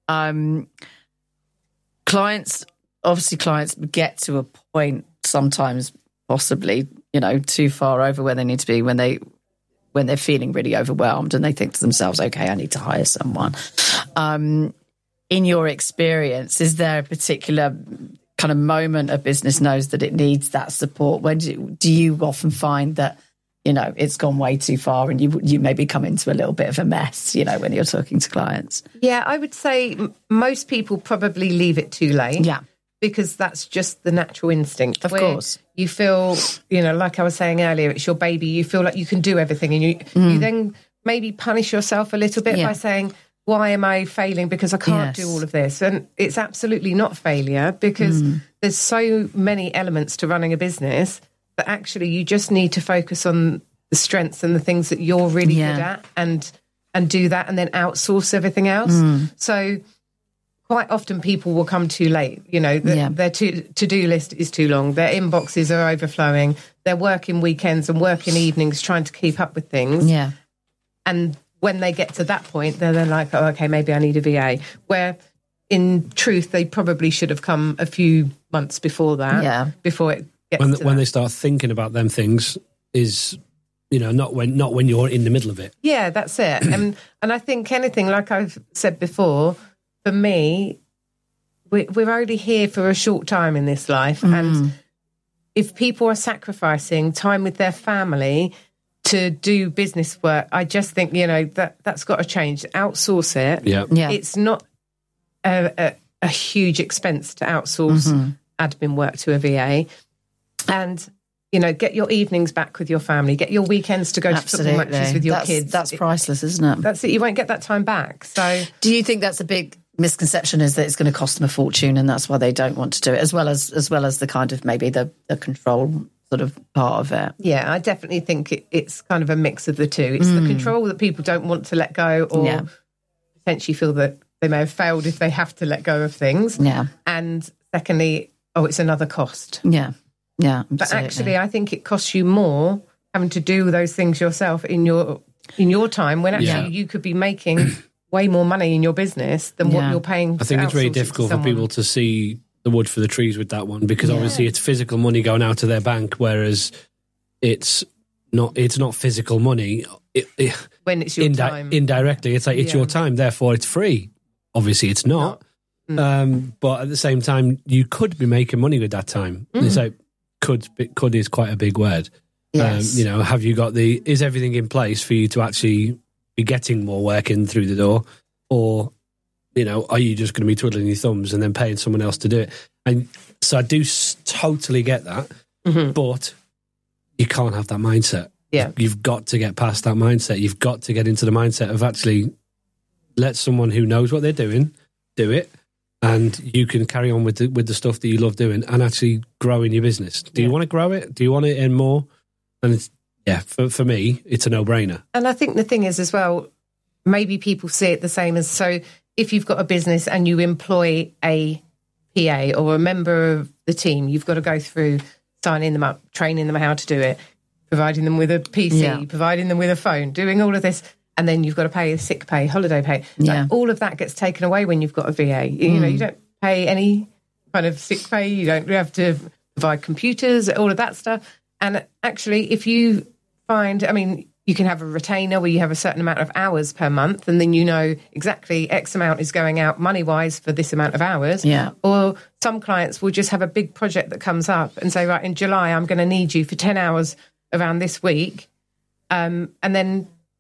Clients get to a point sometimes, possibly, too far over where they need to be when they're feeling really overwhelmed and they think to themselves, okay, I need to hire someone. In your experience, is there a particular kind of moment a business knows that it needs that support? When do you often find that, it's gone way too far and you maybe come into a little bit of a mess, when you're talking to clients? Yeah, I would say most people probably leave it too late. Yeah. Because that's just the natural instinct. Of course. You feel, like I was saying earlier, it's your baby. You feel like you can do everything, and you then maybe punish yourself a little bit by saying, why am I failing? Because I can't do all of this. And it's absolutely not failure, because there's so many elements to running a business that actually you just need to focus on the strengths and the things that you're really good at and do that, and then outsource everything else. So quite often people will come too late. Their to-do list is too long. Their inboxes are overflowing. They're working weekends and working evenings trying to keep up with things. Yeah. And when they get to that point, they're like, oh, okay, maybe I need a VA. Where in truth, they probably should have come a few months before that, before it gets to when that. they start thinking about them things is, not when you're in the middle of it. Yeah, that's it. And I think anything, like I've said before, for me, we're only here for a short time in this life. And if people are sacrificing time with their family to do business work, I just think, that's got to change. Outsource it. Yeah. It's not a huge expense to outsource admin work to a VA. And, get your evenings back with your family. Get your weekends to go to football matches with your kids. That's priceless, isn't it? That's it. You won't get that time back. So, do you think that's a big misconception, is that it's going to cost them a fortune and that's why they don't want to do it, as well as the kind of maybe the control sort of part of it? Yeah, I definitely think it's kind of a mix of the two. It's the control that people don't want to let go, or potentially feel that they may have failed if they have to let go of things. Yeah. And secondly, it's another cost. Yeah. Yeah. Absolutely. But actually, I think it costs you more having to do those things yourself in your time, when actually you could be making way more money in your business than what you're paying. I think it's really difficult for people to see the wood for the trees with that one, because obviously it's physical money going out to their bank, whereas it's not physical money. When it's your time. Indirectly, it's like it's your time, therefore it's free. Obviously it's not. But at the same time, you could be making money with that time. It's like could is quite a big word. Yes. Have you got is everything in place for you to actually be getting more work in through the door, or are you just going to be twiddling your thumbs and then paying someone else to do it? And so I do totally get that, but you can't have that mindset. Yeah, you've got to get past that mindset. You've got to get into the mindset of actually let someone who knows what they're doing do it, and you can carry on with the stuff that you love doing and actually grow in your business. Do you want to grow it? Do you want to earn more? And for me, it's a no-brainer. And I think the thing is as well, maybe people see it the same as, so if you've got a business and you employ a PA or a member of the team, you've got to go through signing them up, training them how to do it, providing them with a PC, providing them with a phone, doing all of this. And then you've got to pay sick pay, holiday pay. Like, all of that gets taken away when you've got a VA. You don't pay any kind of sick pay. You don't have to provide computers, all of that stuff. And actually, if you find, you can have a retainer where you have a certain amount of hours per month, and then exactly X amount is going out money-wise for this amount of hours. Yeah. Or some clients will just have a big project that comes up and say, right, in July, I'm going to need you for 10 hours around this week. And then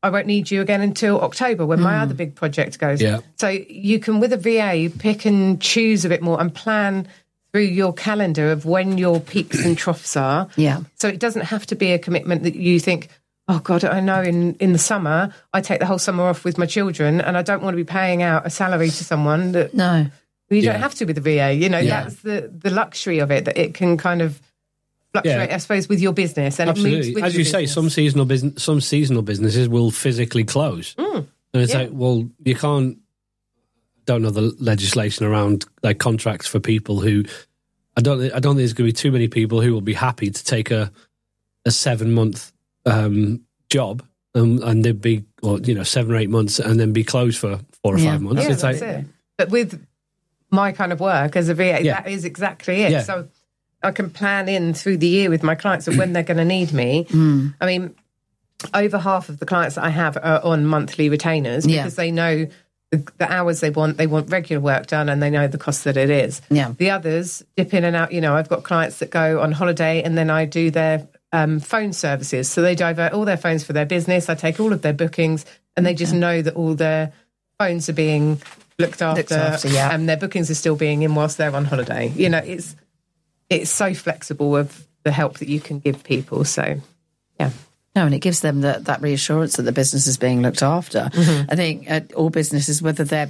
I won't need you again until October when my other big project goes. Yeah. So you can, with a VA, pick and choose a bit more and plan through your calendar of when your peaks and troughs are. Yeah. So it doesn't have to be a commitment that you think, oh God, I know in the summer, I take the whole summer off with my children and I don't want to be paying out a salary to someone that No. you Yeah. don't have to with the VA. You know, Yeah. that's the luxury of it, that it can kind of fluctuate, Yeah. I suppose, with your business. And it moves Absolutely. with As your you say, business. some seasonal businesses will physically close. And it's Yeah. like, well, you can't, don't know the legislation around like contracts for people who, I don't think there's going to be too many people who will be happy to take a 7-month job and they'd be, or 7 or 8 months and then be closed for 4 or 5 months. Yeah, It's that's like, it. But with my kind of work as a VA, Yeah. that is exactly it. Yeah. So I can plan in through the year with my clients of when they're going to need me. I mean, over half of the clients that I have are on monthly retainers because they know the hours they want regular work done and they know the cost that it is. Yeah. The others dip in and out. I've got clients that go on holiday and then I do their phone services. So they divert all their phones for their business. I take all of their bookings and they just know that all their phones are being looked after, yeah. and their bookings are still being in whilst they're on holiday. It's so flexible of the help that you can give people. So, yeah. No, and it gives them that reassurance that the business is being looked after. I think all businesses, whether they're,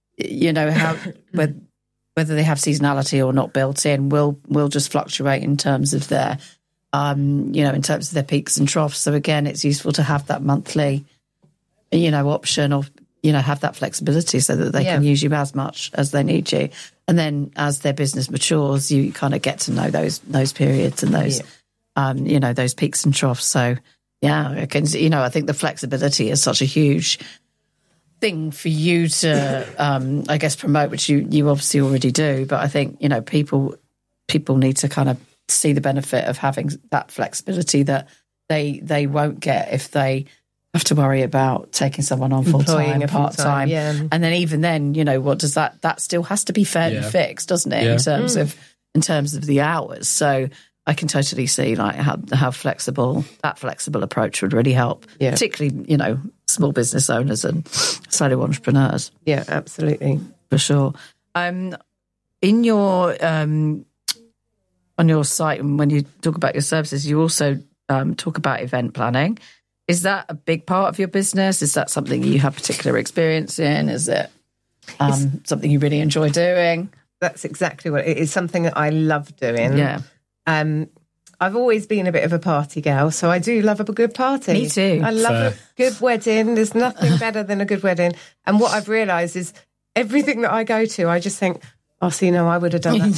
whether they have seasonality or not built in, will just fluctuate in terms of their, in terms of their peaks and troughs. So again, it's useful to have that monthly, option of, have that flexibility so that they can use you as much as they need you. And then as their business matures, you kind of get to know those periods and those, those peaks and troughs. So, yeah, I think the flexibility is such a huge thing for you to, I guess, promote, which you obviously already do. But I think, people need to kind of see the benefit of having that flexibility that they won't get if they have to worry about taking someone on full-time, part-time. Yeah. And then even then, what does that still has to be fairly fixed, doesn't it, in terms of the hours. So I can totally see like how flexible approach would really help, particularly, small business owners and solo entrepreneurs. Yeah, absolutely. For sure. In your on your site, and when you talk about your services, you also talk about event planning. Is that a big part of your business? Is that something you have particular experience in? Is it something you really enjoy doing? That's exactly what it is. Something that I love doing. Yeah. I've always been a bit of a party gal, so I do love a good party. Me too. I love a good wedding. There's nothing better than a good wedding. And what I've realised is everything that I go to, I just think, I would have done that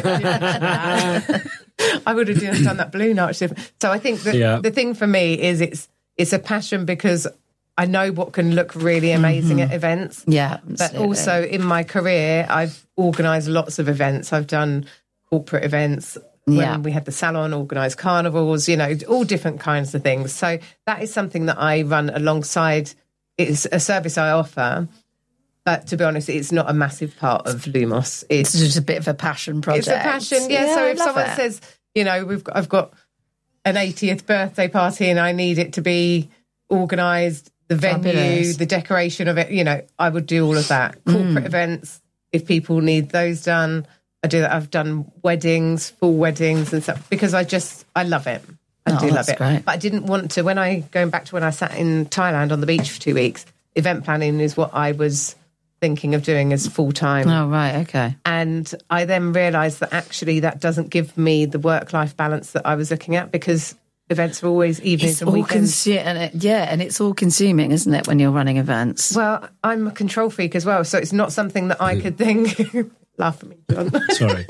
table. I would have done that balloon arch. So I think that the thing for me is it's a passion because I know what can look really amazing at events. Yeah, but also in my career, I've organised lots of events. I've done corporate events. When we had the salon, organised carnivals, all different kinds of things. So that is something that I run alongside. It's a service I offer. But to be honest, it's not a massive part of Lumos. It's just a bit of a passion project. It's a passion, yeah. So if someone says, I've got an 80th birthday party and I need it to be organised, the venue, the decoration of it, I would do all of that. Corporate events, if people need those done, I do that. I've done weddings, full weddings and stuff because I love it. I do love it. Great. But I didn't want to, going back to when I sat in Thailand on the beach for 2 weeks, event planning is what I was thinking of doing as full-time. Oh, right, okay. And I then realised that actually that doesn't give me the work-life balance that I was looking at because events are always evenings and weekends. And it's all consuming, isn't it, when you're running events? Well, I'm a control freak as well, so it's not something that I could think... Laugh at me, John. Sorry.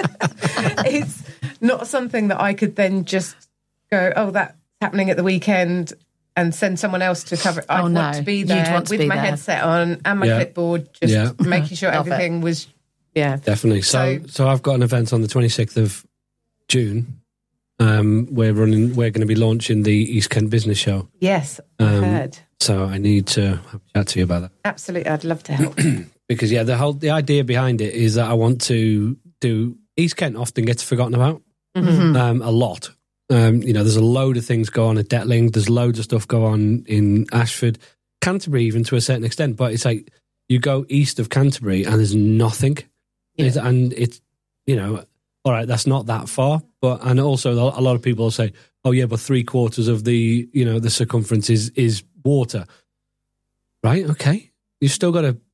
It's not something that I could then just go, that's happening at the weekend and send someone else to cover it. I'd want to be there with my headset on and my clipboard, just making sure everything was, Definitely. So I've got an event on the 26th of June. We're going to be launching the East Kent Business Show. Yes, I heard. So I need to have a chat to you about that. Absolutely, I'd love to help. Because the idea behind it is that I want to do East Kent often gets forgotten about a lot. There's a load of things go on at Detling. There's loads of stuff go on in Ashford, Canterbury, even to a certain extent. But it's like you go east of Canterbury and there's nothing, and it's all right. That's not that far, and also a lot of people will say, "Oh yeah, but 3/4 of the the circumference is water." Right? Okay, you've still got to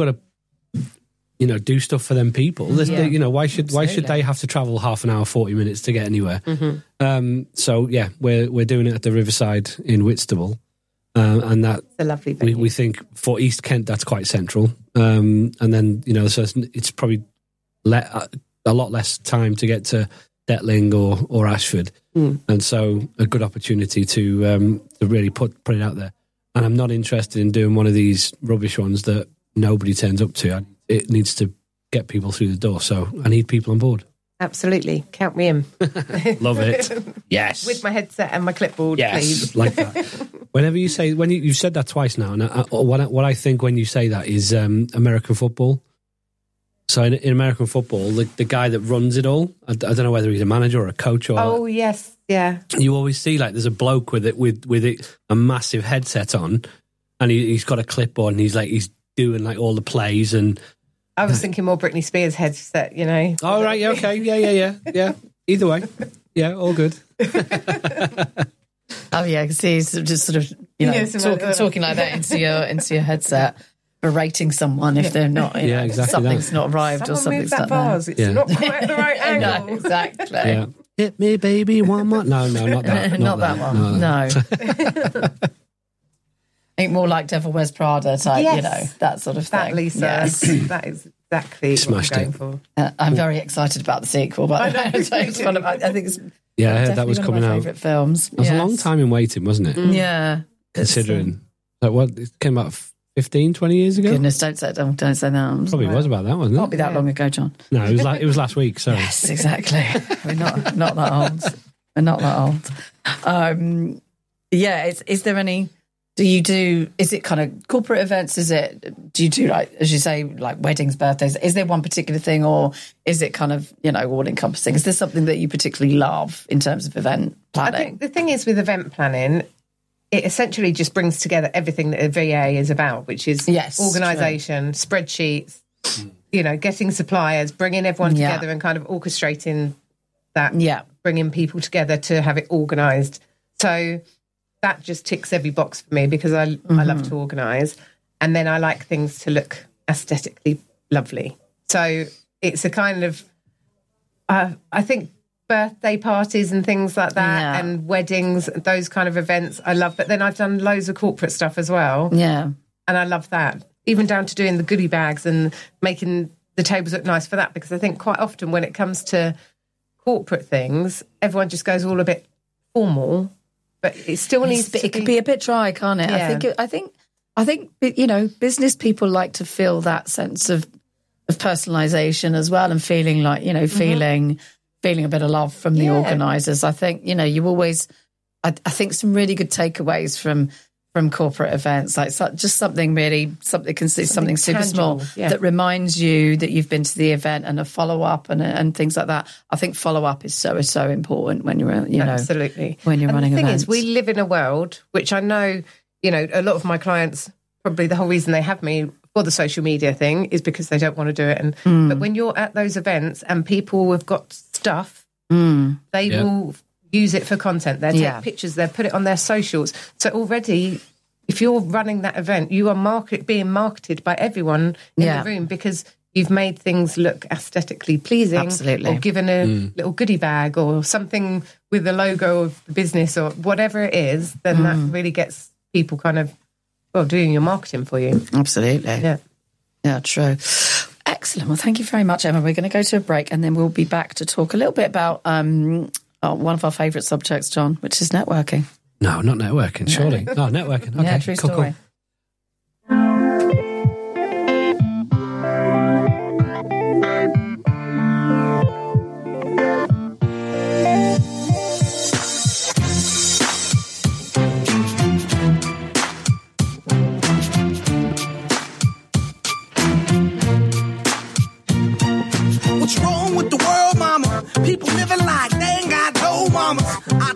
do stuff for them people. Why should they have to travel half an hour, 40 minutes to get anywhere? So yeah, we're doing it at the Riverside in Whitstable, and that's a lovely venue. We think for East Kent that's quite central, and then so it's probably a lot less time to get to Detling or Ashford, and so a good opportunity to really put it out there. And I'm not interested in doing one of these rubbish ones that nobody turns up to. It needs to get people through the door, so I need people on board. Absolutely. Count me in. Love it. Yes. With my headset and my clipboard, yes, please. Like that. Whenever you say, you've said that twice now, and what I think when you say that is American football. So in American football, the guy that runs it all, I don't know whether he's a manager or a coach or... Oh, yes, yeah. You always see, there's a bloke with a massive headset on, and he's got a clipboard, and he's doing, all the plays, and... I was thinking more Britney Spears headset, Oh, right, yeah, okay, yeah. Either way, yeah, all good. Oh, yeah, because he's just sort of, talking like that into your headset. Berating someone if they're not, exactly something's not arrived Someone or something's move that vase. It's not quite at the right angle. No, exactly. Yeah. Hit me, baby, one more. No, not that. Not that one. No. I think more like Devil Wears Prada type, that sort of thing. That, Lisa. Yes. That is exactly Smashed what I'm going for. I'm very excited about the sequel, but I think it's I heard that was coming one of my out. favourite films. It was a long time in waiting, wasn't it? Yeah. Considering it came out 15, 20 years ago? Goodness, don't say that. Probably was about that, wasn't it? Can't be that long ago, John. No, it was last week, sorry. Yes, exactly. We're not that old. We're not that old. Is there any... is it kind of corporate events? Do you do, as you say, weddings, birthdays? Is there one particular thing, or is it kind of, all encompassing? Is there something that you particularly love in terms of event planning? I think the thing is with event planning, it essentially just brings together everything that a VA is about, which is organisation, spreadsheets, getting suppliers, bringing everyone together and kind of orchestrating that, bringing people together to have it organised. So that just ticks every box for me because I love to organise, and then I like things to look aesthetically lovely. So it's a kind of, I think, birthday parties and things like that, and weddings, those kind of events I love. But then I've done loads of corporate stuff as well. Yeah. And I love that. Even down to doing the goodie bags and making the tables look nice for that, because I think quite often when it comes to corporate things, everyone just goes all a bit formal, but it still needs to it could be a bit dry, can't it? Yeah. I think business people like to feel that sense of personalisation as well, and feeling like, feeling a bit of love from the organisers. I think, you always... I think some really good takeaways from corporate events, just something super small that reminds you that you've been to the event, and a follow-up and things like that. I think follow-up is so important when you're, absolutely. When you're running events. events. The thing is, we live in a world, which I know, a lot of my clients, probably the whole reason they have me for the social media thing is because they don't want to do it. But when you're at those events and people have got stuff, they will use it for content. They'll take pictures, they'll put it on their socials. So already, if you're running that event, you are being marketed by everyone in the room because you've made things look aesthetically pleasing. Absolutely. Or given a little goodie bag or something with the logo of the business or whatever it is, then that really gets people kind of, doing your marketing for you. Absolutely. Yeah, true. Excellent. Well, thank you very much, Emma. We're going to go to a break and then we'll be back to talk a little bit about one of our favourite subjects, John, which is networking. No, not networking, surely. No, networking. Okay, yeah, true story. What's wrong with the world, mama? People living like they ain't got no mamas.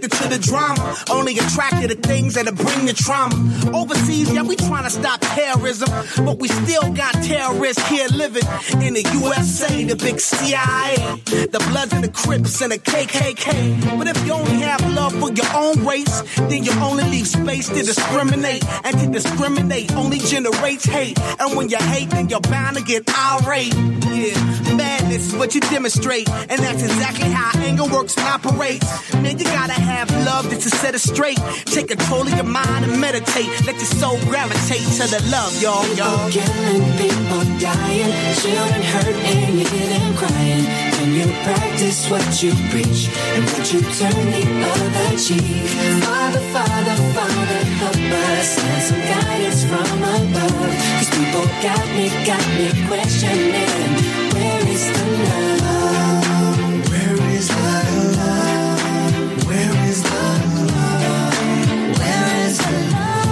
addicted to the drama, only attracted to things that'll bring the trauma. Overseas, yeah, we trying to stop terrorism, but we still got terrorists here living in the USA, the big CIA, the Bloods and the Crips and the KKK. But if you only have love for your own race, then you only leave space to discriminate, and to discriminate only generates hate. And when you hate, then you're bound to get irate. Yeah, madness is what you demonstrate, and that's exactly how anger works and operates. Man, you gotta have love just to set it straight. Take control of your mind and meditate. Let your soul gravitate to the love, y'all. People killing, people dying, children hurt and you hear them crying. When you practice what you preach, and would you turn the other cheek? Father, Father, Father, help us, send some guidance from above. 'Cause people got me questioning, where is the love? Where is the love? Where is the love? Where is the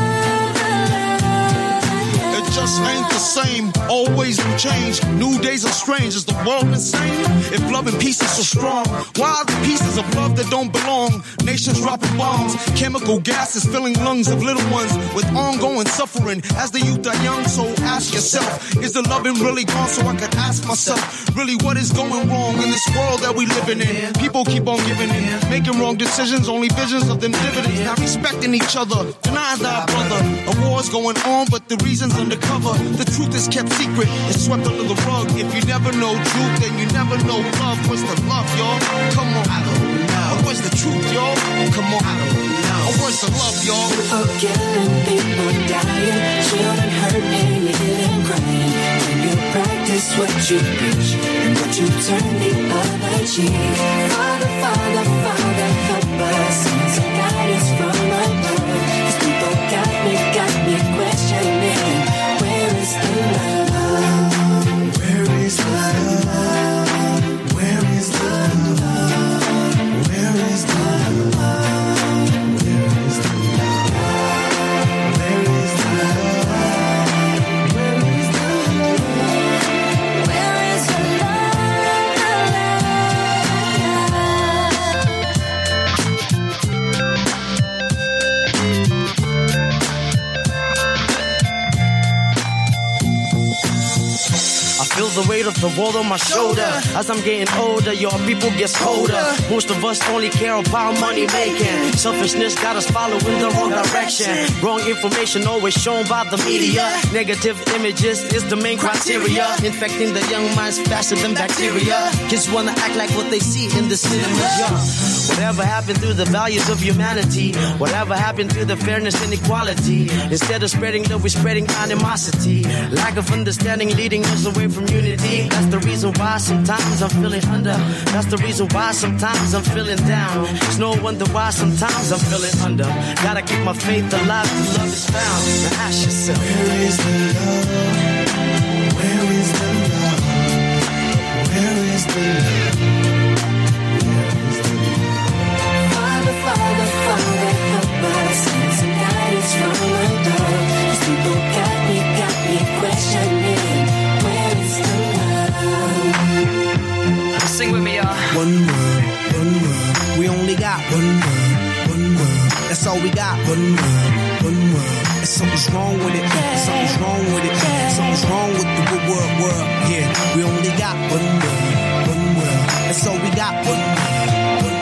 love? It just ain't the same. Always new change. New days are strange. Is the world insane? If love and peace is so strong, why are the pieces of love that don't belong? Nations dropping bombs, chemical gases filling lungs of little ones with ongoing suffering. As the youth are young, so ask yourself, is the loving really gone? So I could ask myself, really what is going wrong in this world that we living in? People keep on giving in, making wrong decisions, only visions of them dividends, not respecting each other, denying thy brother. A war's going on, but the reason's undercover. The truth is kept secret, it's swept under the rug. If you never know truth, then you never know love. Where's the love, y'all? Come on, I don't know. Where's the truth, y'all? Come on, I don't know. Where's the love, y'all? People killing, people dying, children hurt and you hear them crying. When you practice what you preach, and would you turn the other cheek? Father, Father, Father, help us, send some guidance from above. 'Cause people got me questioning, where is the love? Where is the love? Where is the love? Where is the love? Where is the love? Where is the love? Where is the love? Where is the I feel the weight of the world on my shoulder. As I'm getting older, your people get colder. Most of us only care about money making. Selfishness got us following the wrong direction. Wrong information always shown by the media. Negative images is the main criteria. Infecting the young minds faster than bacteria. Kids wanna act like what they see in the cinema. Whatever happened to the values of humanity? Whatever happened to the fairness and equality? Instead of spreading love, we're spreading animosity. Lack of understanding leading us away from unity. That's the reason why sometimes I'm feeling under. That's the reason why sometimes I'm feeling down. It's no wonder why sometimes I'm feeling under. Gotta keep my faith alive till love is found. Now ask yourself, where is the love? Where is the love? Where is the love? Where is the love? Father, Father, Father, help us, send some guidance from above. 'Cause people got me questioning, where is the love? sing with me, y'all. One world, one world. We only got one world. That's all we got. One world. And something's wrong with it. Something's wrong with it. Something's wrong with the world. Yeah, we only got one world. That's all we got. One world.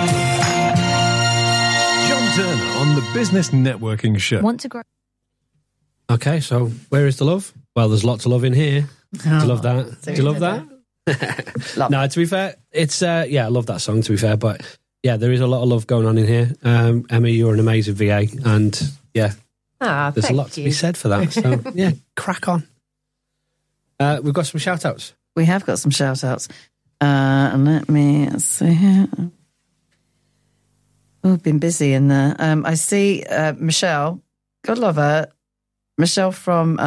John Turner on the Business Networking Show. Want to grow? Okay, so where is the love? Well, there's lots of love in here. Do you love that? Do you love that? No, to be fair, it's I love that song, to be fair, but yeah, there is a lot of love going on in here. Emma, you're an amazing VA, and yeah, there's a lot to be said for that. So yeah, crack on. We've got some shout outs. We have got some shout outs. And let me see here. Oh, I've been busy in there. I see Michelle, God love her, Michelle from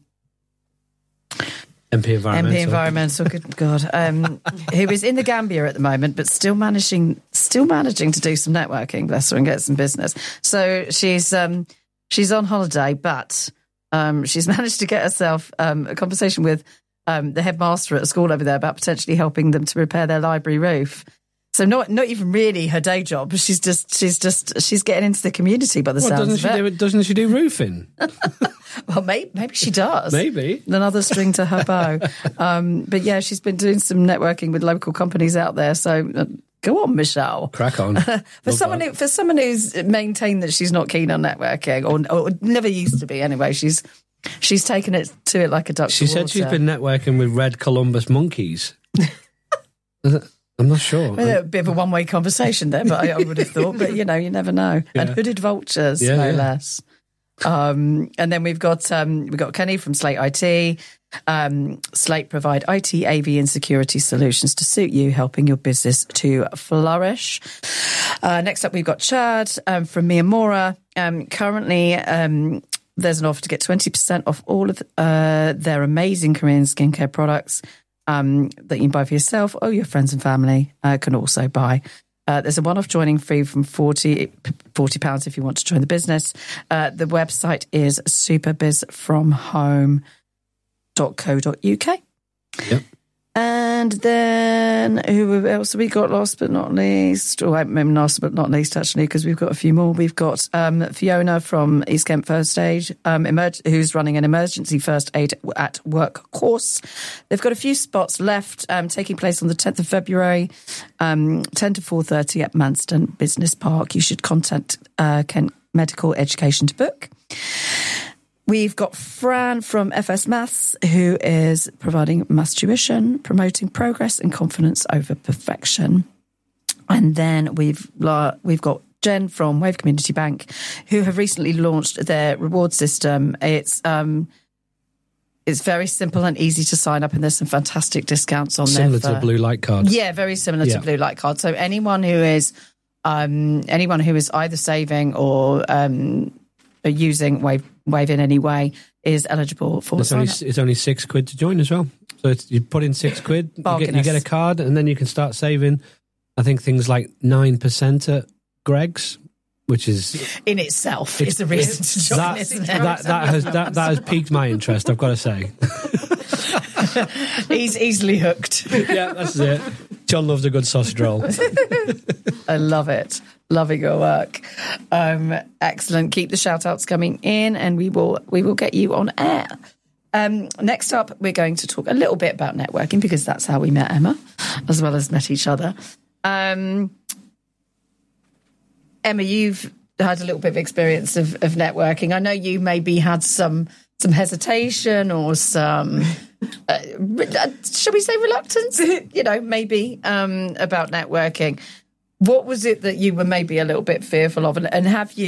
MP Environmental, good God. Who is in the Gambia at the moment, but still managing to do some networking, bless her, and get some business. So she's on holiday, but she's managed to get herself a conversation with the headmaster at a school over there about potentially helping them to repair their library roof. So not even really her day job. She's getting into the community by the sounds of it. Doesn't she do roofing? Well, maybe she does. Maybe. Another string to her bow. But yeah, she's been doing some networking with local companies out there. So go on, Michelle. Crack on. For someone who's maintained that she's not keen on networking, or never used to be anyway, she's taken it to it like a duck. She said she's been networking with red Columbus monkeys. I'm not sure. Well, a bit of a one-way conversation there, but I would have thought. But you never know. Yeah. And hooded vultures, no less. And then we've got Kenny from Slate IT. Slate provide IT, AV, and security solutions to suit you, helping your business to flourish. Next up, we've got Chad from Miyamura. Currently, there's an offer to get 20% off all of their amazing Korean skincare products. That you can buy for yourself or your friends and family can also buy. There's a one-off joining fee from £40 if you want to join the business. The website is superbizfromhome.co.uk. Yep. And then who else have we got last but not least? Or maybe last but not least, actually, because we've got a few more. We've got Fiona from East Kent First Aid, who's running an emergency first aid at work course. They've got a few spots left, taking place on the 10th of February, 10 to 4:30 at Manston Business Park. You should contact Kent Medical Education to book. We've got Fran from FS Maths, who is providing maths tuition, promoting progress and confidence over perfection. And then we've got Jen from Wave Community Bank, who have recently launched their reward system. It's very simple and easy to sign up, and there's some fantastic discounts on there. Similar to Blue Light Card. Yeah, very similar to Blue Light Card. So anyone who is either saving or using Wave in any way is eligible for it's only £6 to join as well. So you put in £6, you get a card, and then you can start saving. I think things like 9% at Greg's, which is in itself is a reason to join, isn't it? That has piqued my interest, I've got to say. He's easily hooked. Yeah, that's it. John loves a good sausage roll. I love it. Loving your work. Excellent. Keep the shout outs coming in, and we will get you on air. Next up, we're going to talk a little bit about networking, because that's how we met Emma, as well as met each other. Emma, you've had a little bit of experience of networking. I know you maybe had some hesitation or some, shall we say, reluctance, maybe about networking. What was it that you were maybe a little bit fearful of? And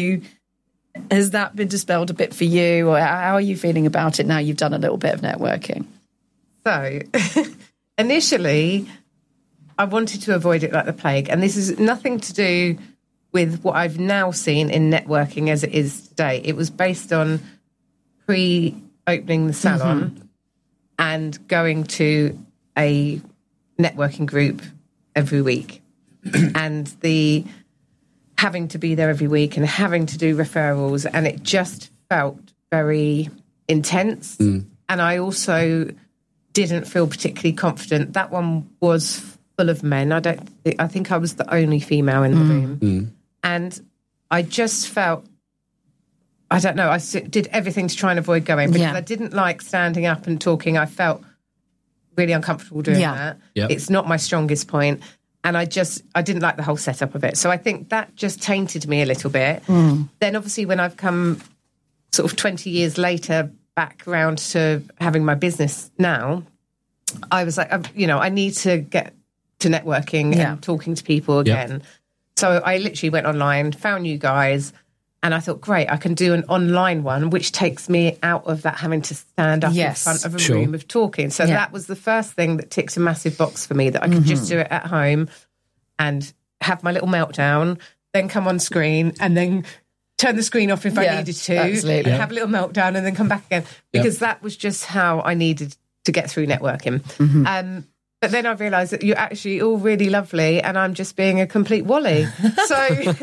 has that been dispelled a bit for you? Or how are you feeling about it now you've done a little bit of networking? So, initially, I wanted to avoid it like the plague. And this is nothing to do with what I've now seen in networking as it is today. It was based on pre-opening the salon and going to a networking group every week. And the having to be there every week and having to do referrals, and it just felt very intense. And I also didn't feel particularly confident. That one was full of men. I think I was the only female in the room. And I just felt, I don't know, I did everything to try and avoid going, because I didn't like standing up and talking. I felt really uncomfortable doing that. Yep. It's not my strongest point. And I didn't like the whole setup of it. So I think that just tainted me a little bit. Then obviously when I've come sort of 20 years later back around to having my business now, I was like, I need to get to networking and talking to people again. Yep. So I literally went online, found you guys, and I thought, great, I can do an online one, which takes me out of that having to stand up in front of a room of talking. So that was the first thing that ticked a massive box for me, that I could just do it at home and have my little meltdown, then come on screen, and then turn the screen off if I needed to, and have a little meltdown and then come back again. Because that was just how I needed to get through networking. But then I realised that you're actually all really lovely and I'm just being a complete wally. So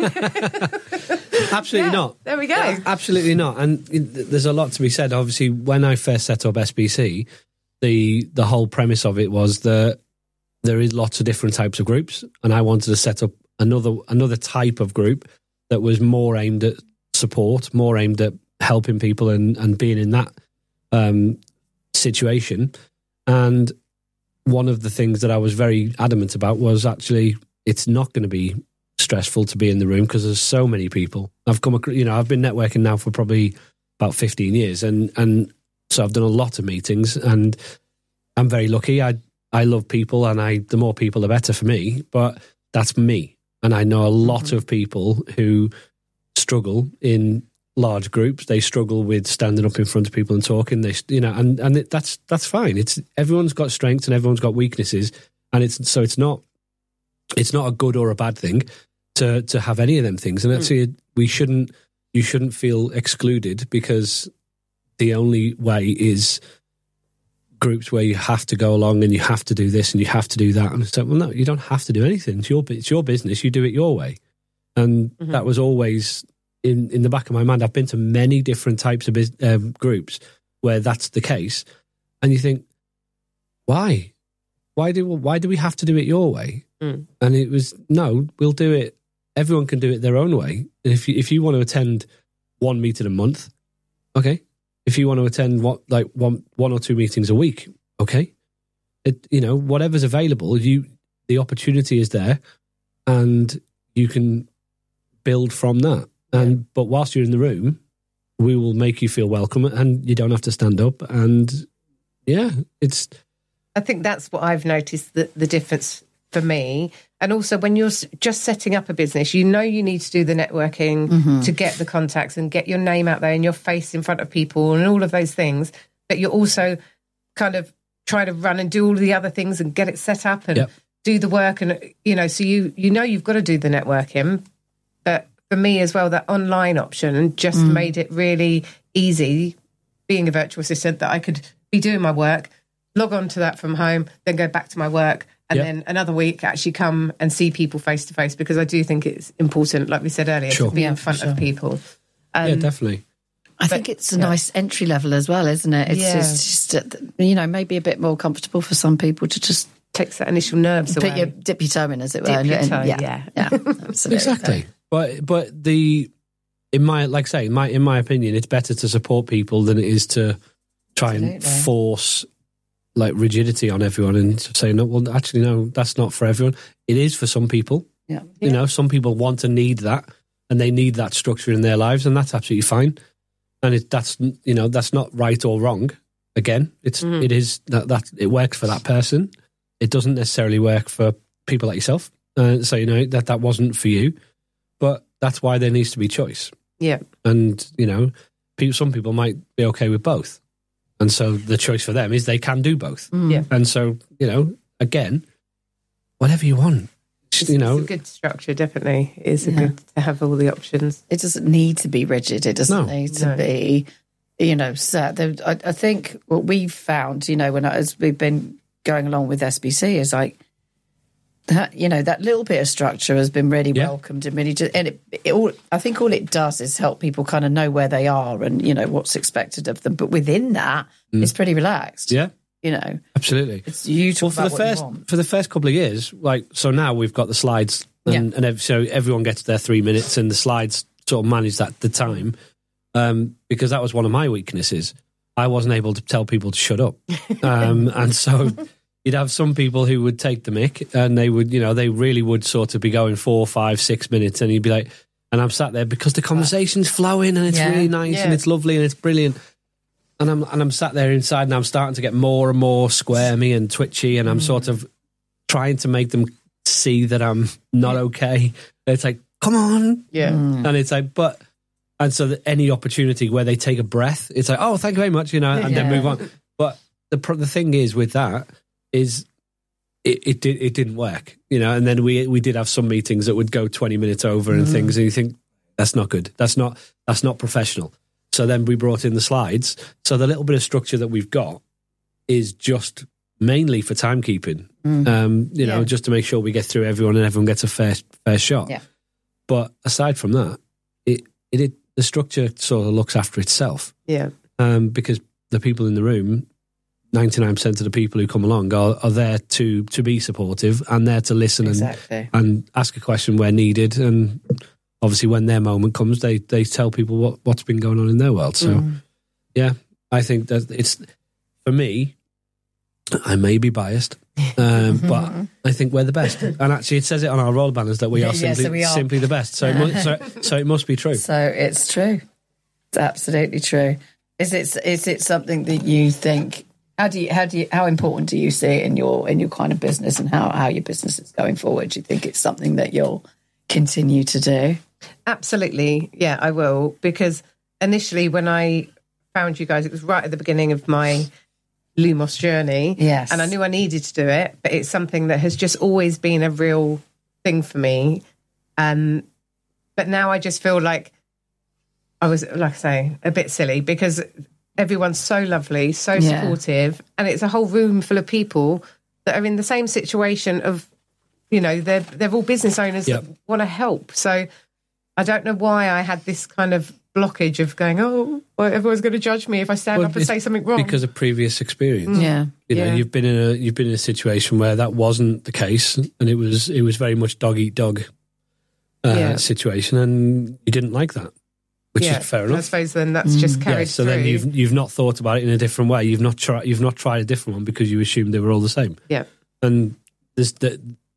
absolutely not. There we go. Absolutely not. And there's a lot to be said. Obviously, when I first set up SBC, the whole premise of it was that there is lots of different types of groups, and I wanted to set up another type of group that was more aimed at support, more aimed at helping people and being in that situation. And one of the things that I was very adamant about was actually it's not going to be stressful to be in the room because there's so many people. I've been networking now for probably about 15 years, and so I've done a lot of meetings, and I'm very lucky. I love people, and the more people, the better for me. But that's me, and I know a lot of people who struggle in large groups. They struggle with standing up in front of people and talking. That's fine. Everyone's got strengths and everyone's got weaknesses, and it's not a good or a bad thing to have any of them things. And actually, you shouldn't feel excluded because the only way is groups where you have to go along and you have to do this and you have to do that. And it's like, well, no, you don't have to do anything. It's your business. You do it your way. And that was always in the back of my mind. I've been to many different types of groups where that's the case. And you think, why? Why do we have to do it your way? And it was, no, we'll do it. Everyone can do it their own way. And if you want to attend one meeting a month, okay. If you want to attend one or two meetings a week, okay. Whatever's available, the opportunity is there, and you can build from that. But whilst you're in the room, we will make you feel welcome, and you don't have to stand up. And I think that's what I've noticed, the difference for me. And also when you're just setting up a business, you need to do the networking to get the contacts and get your name out there and your face in front of people and all of those things. But you're also kind of trying to run and do all the other things and get it set up and do the work. And, so you've got to do the networking. But for me as well, that online option just made it really easy, being a virtual assistant, that I could be doing my work, log on to that from home, then go back to my work, and then another week actually come and see people face to face, because I do think it's important, like we said earlier, to be in front of people. Yeah, definitely. I think it's a nice entry level as well, isn't it? It's just, maybe a bit more comfortable for some people to just takes that initial nerves away. Dip your toe in, as it were. Dip your toe, yeah. Absolutely. Exactly. But in my opinion, it's better to support people than it is to try and force rigidity on everyone and say, no, well, actually, no, that's not for everyone. It is for some people. Yeah. Some people want to need that, and they need that structure in their lives, and that's absolutely fine. And that's not right or wrong. Again, it is that it works for that person. It doesn't necessarily work for people like yourself. So that wasn't for you, but that's why there needs to be choice. Yeah. And some people might be okay with both. And so the choice for them is they can do both. Yeah. And so, again, whatever you want. It's a good structure, definitely. It is good to have all the options. It doesn't need to be rigid. It doesn't need to be, set. I think what we've found, as we've been going along with SBC, is like, that that little bit of structure has been really welcomed, and really I think all it does is help people kind of know where they are and what's expected of them. But within that, it's pretty relaxed. Yeah, absolutely. It's you talk about what you want. For the first couple of years, so now we've got the slides, and so everyone gets their 3 minutes, and the slides sort of manage that the time, because that was one of my weaknesses. I wasn't able to tell people to shut up, and so. You'd have some people who would take the mick, and they would, they really would sort of be going 4, 5, 6 minutes, and you'd be like, and I'm sat there because the conversation's flowing and it's really nice and it's lovely and it's brilliant, and I'm sat there inside, and I'm starting to get more and more squirmy and twitchy, and I'm sort of trying to make them see that I'm not okay. And it's like, come on, and it's like, and so that any opportunity where they take a breath, it's like, oh, thank you very much, and then move on. But the thing is with that. Is it didn't work, and then we did have some meetings that would go 20 minutes over and things, and you think that's not good, that's not professional. So then we brought in the slides. So the little bit of structure that we've got is just mainly for timekeeping, just to make sure we get through everyone and everyone gets a fair shot. Yeah. But aside from that, the structure sort of looks after itself. Yeah. Because the people in the room 99% of the people who come along are there to be supportive and there to listen and ask a question where needed. And obviously when their moment comes, they tell people what's been going on in their world. So, yeah, I think that it's, for me, I may be biased, but I think we're the best. And actually it says it on our roll banners that we are simply the best. So it must be true. So it's true. It's absolutely true. Is it something that you think, how important do you see it in your kind of business and how your business is going forward? Do you think it's something that you'll continue to do? Absolutely. Yeah, I will. Because initially when I found you guys, it was right at the beginning of my Lumos journey. Yes. And I knew I needed to do it, but it's something that has just always been a real thing for me. But now I just feel like I was, like I say, a bit silly because everyone's so lovely, so supportive, and it's a whole room full of people that are in the same situation of, they're all business owners that want to help. So I don't know why I had this kind of blockage of going, everyone's going to judge me if I stand up and say something wrong because of previous experience. Yeah, you've been in a situation where that wasn't the case, and it was very much dog eat dog situation, and you didn't like that. Which is fair enough. I suppose then that's just carried so through. Then you've not thought about it in a different way. You've not tried a different one because you assumed they were all the same. Yeah. And the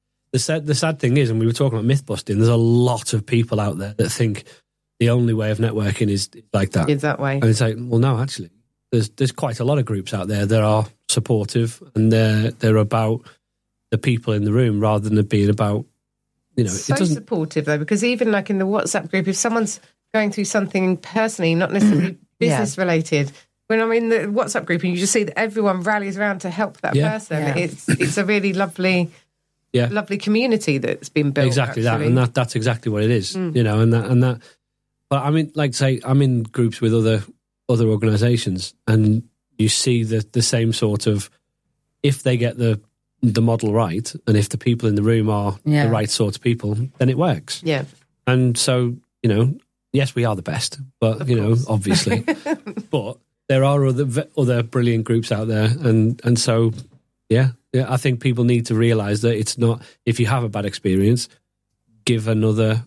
sad thing is, and we were talking about myth busting, there's a lot of people out there that think the only way of networking is like that. It's that way. And it's like, well, no, actually, there's quite a lot of groups out there that are supportive and they're about the people in the room rather than it being about, So supportive though, because even like in the WhatsApp group, if someone's going through something personally, not necessarily business related, when I'm in the WhatsApp group and you just see that everyone rallies around to help that person, it's a really lovely community that's been built. Exactly actually. that, and that's exactly what it is. And that. But I mean, like say, I'm in groups with other organisations, and you see the same sort of, if they get the model right, and if the people in the room are the right sort of people, then it works. Yeah, and so yes, we are the best, but obviously, but there are other brilliant groups out there, and so I think people need to realise that it's not, if you have a bad experience, give another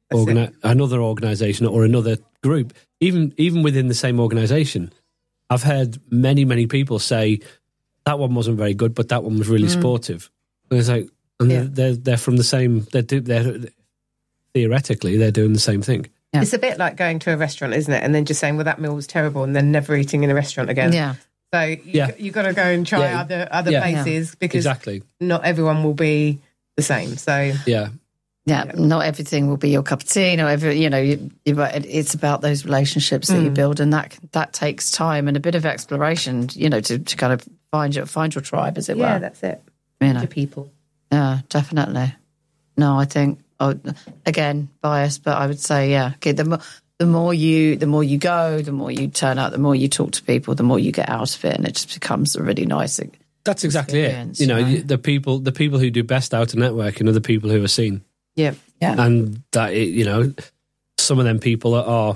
organisation or another group, even within the same organisation. I've heard many people say that one wasn't very good, but that one was really supportive. And it's like, they're from the same. They're theoretically they're doing the same thing. Yeah. It's a bit like going to a restaurant, isn't it? And then just saying, well, that meal was terrible, and then never eating in a restaurant again. Yeah. So you got to go and try other places because not everyone will be the same. So not everything will be your cup of tea. It's about those relationships that you build, and that takes time and a bit of exploration. To kind of find your tribe, as it were. Yeah, that's it. To people. Yeah, definitely. No, I think. Again, biased, but I would say, okay, the more you go, the more you turn out, the more you talk to people, the more you get out of it, and it just becomes a really nice. That's exactly it. The people who do best out of networking are the people who are seen. Yeah. And that some of them people are,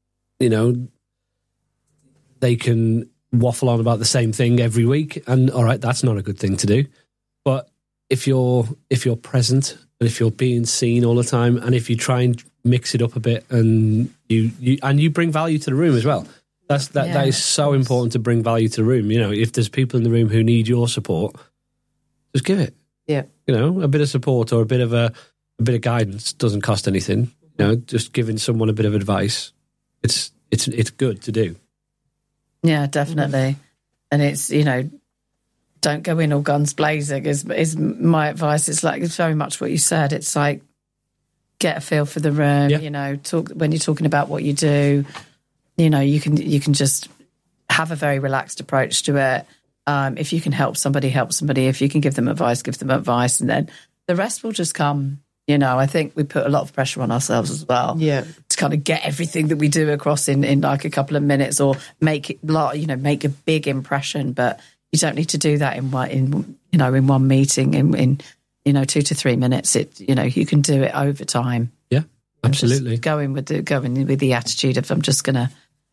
they can waffle on about the same thing every week, and all right, that's not a good thing to do. But if you're present, and if you're being seen all the time, and if you try and mix it up a bit, and you bring value to the room as well, that is so important, to bring value to the room. If there's people in the room who need your support, just give it. Yeah, a bit of support or a bit of guidance doesn't cost anything. Just giving someone a bit of advice, it's good to do. Yeah, definitely, and it's don't go in all guns blazing is my advice. It's very much what you said. It's like, get a feel for the room, talk when you're talking about what you do, you can just have a very relaxed approach to it. If you can help somebody. If you can give them advice, and then the rest will just come. I think we put a lot of pressure on ourselves as well. Yeah. To kind of get everything that we do across in like a couple of minutes, or make it, make a big impression, but you don't need to do that in one meeting in 2 to 3 minutes. You can do it over time. Yeah, absolutely. Going with the attitude of, I'm just gonna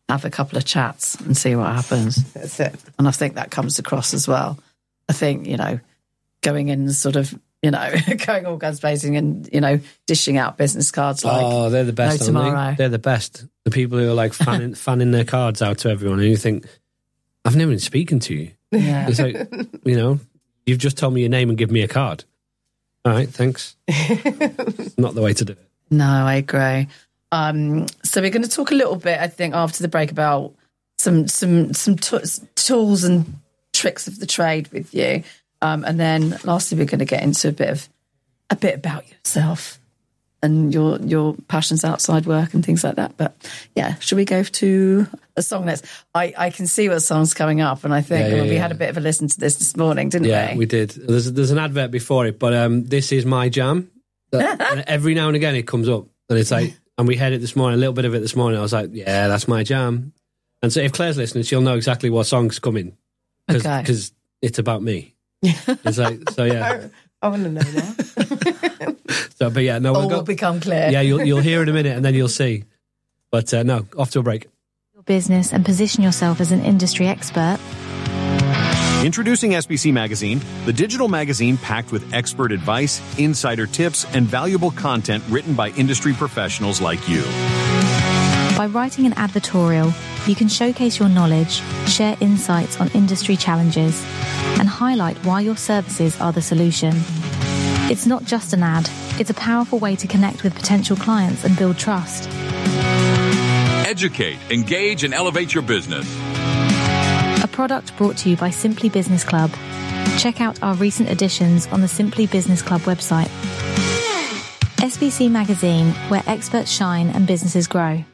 have a couple of chats and see what happens. That's it. And I think that comes across as well. I think, going in sort of, going all guns blazing and, dishing out business cards like, they're the best, no tomorrow. They're the best. The people who are like fanning their cards out to everyone, and you think, I've never been speaking to you. Yeah. It's like, you've just told me your name and give me a card. All right, thanks. Not the way to do it. No, I agree. So we're going to talk a little bit, I think, after the break about some tools and tricks of the trade with you, and then lastly we're going to get into a bit about yourself and your passions outside work and things like that. But yeah, should we go to a song next? I can see what song's coming up, and I think we had a bit of a listen to this morning, didn't we? Yeah, we did. There's an advert before it, but this is my jam. And every now and again it comes up, and it's like, and we heard it this morning, a little bit of it this morning. I was like, yeah, that's my jam. And so if Claire's listening, she'll know exactly what song's coming. Because it's about me. It's like, so yeah. I want to know now. So, but yeah, no, will become clear. Yeah, you'll hear in a minute and then you'll see. But no, off to a break. Your business and position yourself as an industry expert. Introducing SBC Magazine, the digital magazine packed with expert advice, insider tips, and valuable content written by industry professionals like you. By writing an advertorial, you can showcase your knowledge, share insights on industry challenges, and highlight why your services are the solution. It's not just an ad, it's a powerful way to connect with potential clients and build trust. Educate, engage, and elevate your business. A product brought to you by Simply Business Club. Check out our recent editions on the Simply Business Club website. SBC Magazine, where experts shine and businesses grow.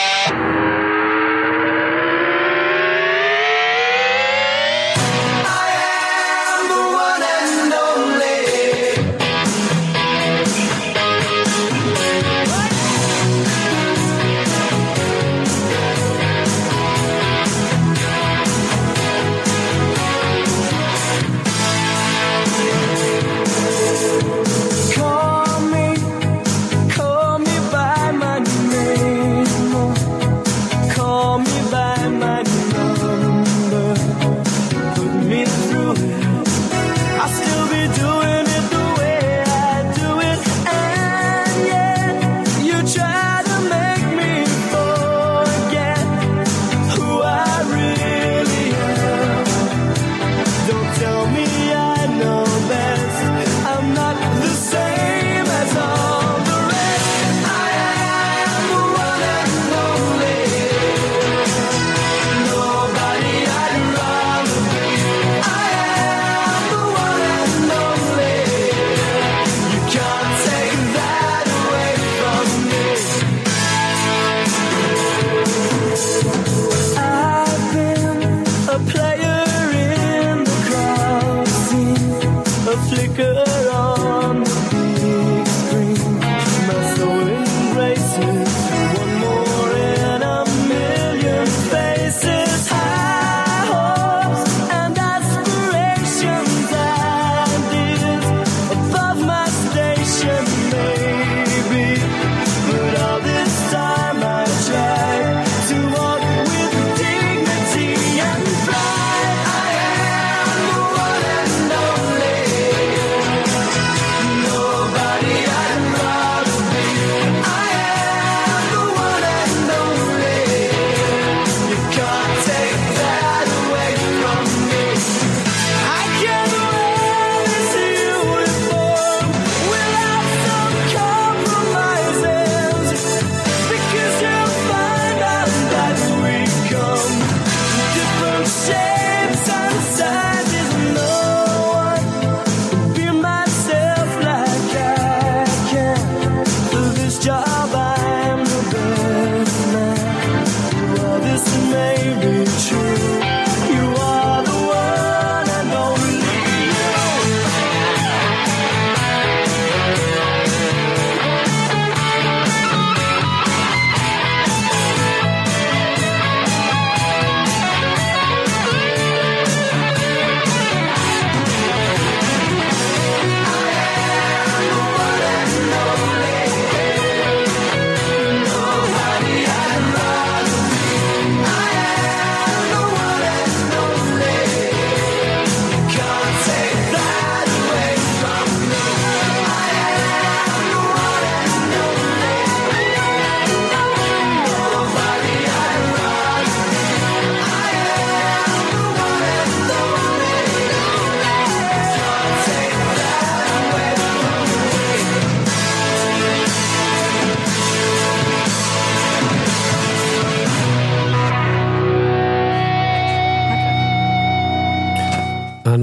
Call me by my name.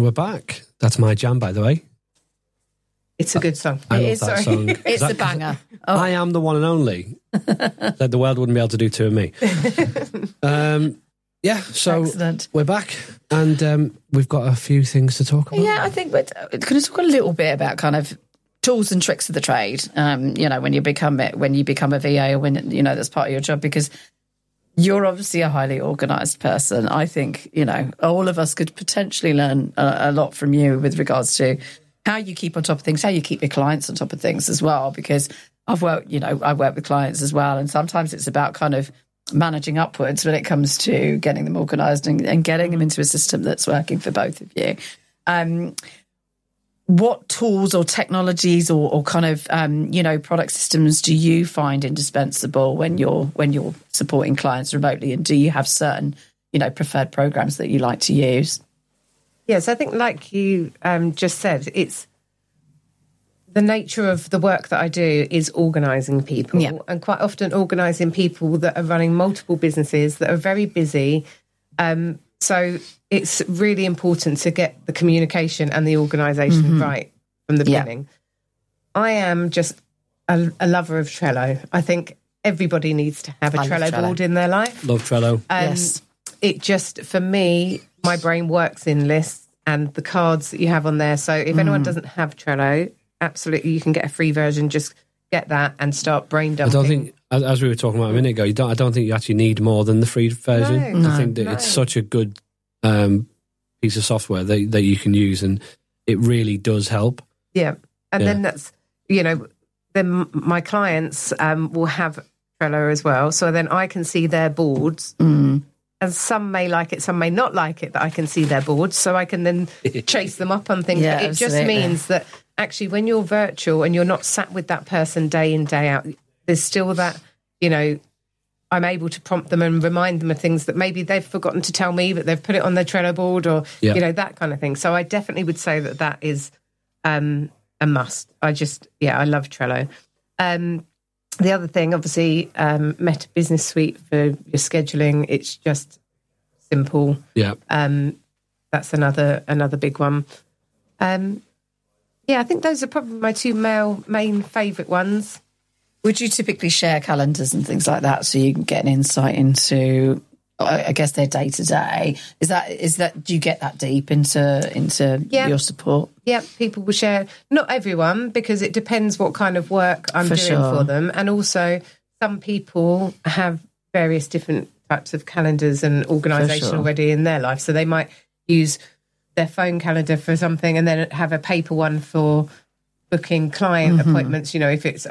we're back. That's my jam, by the way. It's a good song. I love that song. It's a banger. I am the one and only that the world wouldn't be able to do two of me. Yeah, so Excellent. we're back, and we've got a few things to talk about. Yeah, I think we're going to talk a little bit about kind of tools and tricks of the trade. When you become a VA, or when that's part of your job, because you're obviously a highly organised person. I think all of us could potentially learn a lot from you with regards to how you keep on top of things, how you keep your clients on top of things as well. Because I work with clients as well, and sometimes it's about kind of managing upwards when it comes to getting them organised and getting them into a system that's working for both of you. What tools or technologies or kind of product systems do you find indispensable when you're supporting clients remotely, and do you have certain preferred programs that you like to use? Yes, I think like you just said, it's the nature of the work that I do is organising people, and quite often organising people that are running multiple businesses that are very busy. So it's really important to get the communication and the organisation right from the beginning. I am just a lover of Trello. I think everybody needs to have a Trello board in their life. Love Trello. Yes. It just, for me, my brain works in lists and the cards that you have on there. So if anyone doesn't have Trello, absolutely, you can get a free version. Just get that and start brain dumping. I don't think, as we were talking about a minute ago, I don't think you actually need more than the free version. I think that it's such a good piece of software that you can use, and it really does help. Yeah. And then that's, then my clients will have Trello as well. So then I can see their boards. And some may like it, some may not like it, that I can see their boards. So I can then chase them up on things. Yeah, but it just means that actually when you're virtual and you're not sat with that person day in, day out, there's still that, I'm able to prompt them and remind them of things that maybe they've forgotten to tell me, but they've put it on their Trello board, or, that kind of thing. So I definitely would say that is a must. I love Trello. The other thing, obviously, Meta Business Suite for your scheduling. It's just simple. Yeah. That's another big one. I think those are probably my two main favourite ones. Would you typically share calendars and things like that so you can get an insight into, I guess, their day to day? Is that do you get that deep into your support? Yeah, people will share. Not everyone, because it depends what kind of work I'm doing for them, and also some people have various different types of calendars and organisation already in their life, so they might use their phone calendar for something and then have a paper one for booking client appointments. If it's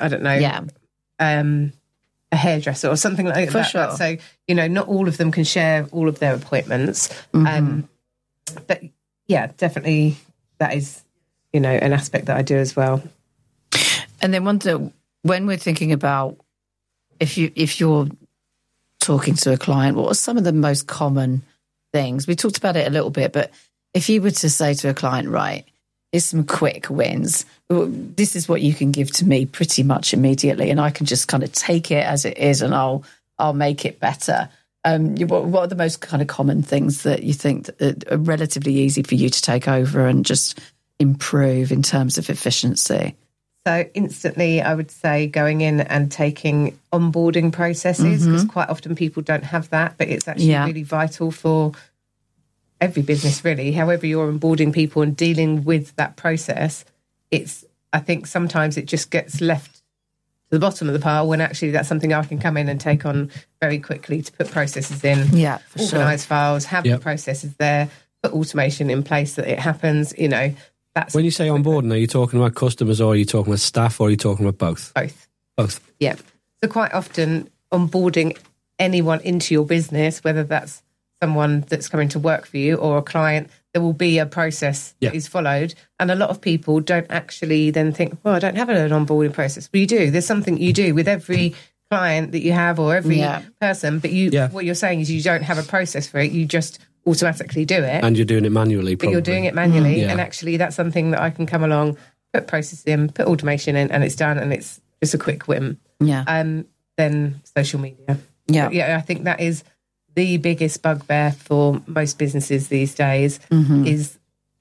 a hairdresser or something like that. Sure. So, not all of them can share all of their appointments. But yeah, definitely that is, an aspect that I do as well. And then when we're thinking about if you're talking to a client, what are some of the most common things? We talked about it a little bit, but if you were to say to a client, right, here's some quick wins. This is what you can give to me pretty much immediately, and I can just kind of take it as it is, and I'll make it better. What are the most kind of common things that you think that are relatively easy for you to take over and just improve in terms of efficiency? So instantly, I would say going in and taking onboarding processes, because quite often people don't have that, but it's actually really vital for every business, really. However you're onboarding people and dealing with that process, I think sometimes it just gets left to the bottom of the pile, when actually that's something I can come in and take on very quickly, to put processes in, organise files, have the processes there, put automation in place that it happens. That's when you say onboarding, are you talking about customers, or are you talking about staff, or are you talking about both? Both. Yeah. So quite often onboarding anyone into your business, whether that's someone that's coming to work for you or a client, there will be a process that is followed. And a lot of people don't actually then think, well, I don't have an onboarding process. But you do. There's something you do with every client that you have, or every person. But what you're saying is you don't have a process for it. You just automatically do it. And you're doing it manually, probably. But you're doing it manually. And actually that's something that I can come along, put process in, put automation in, and it's done, and it's just a quick win. Then social media. I think that is the biggest bugbear for most businesses these days, is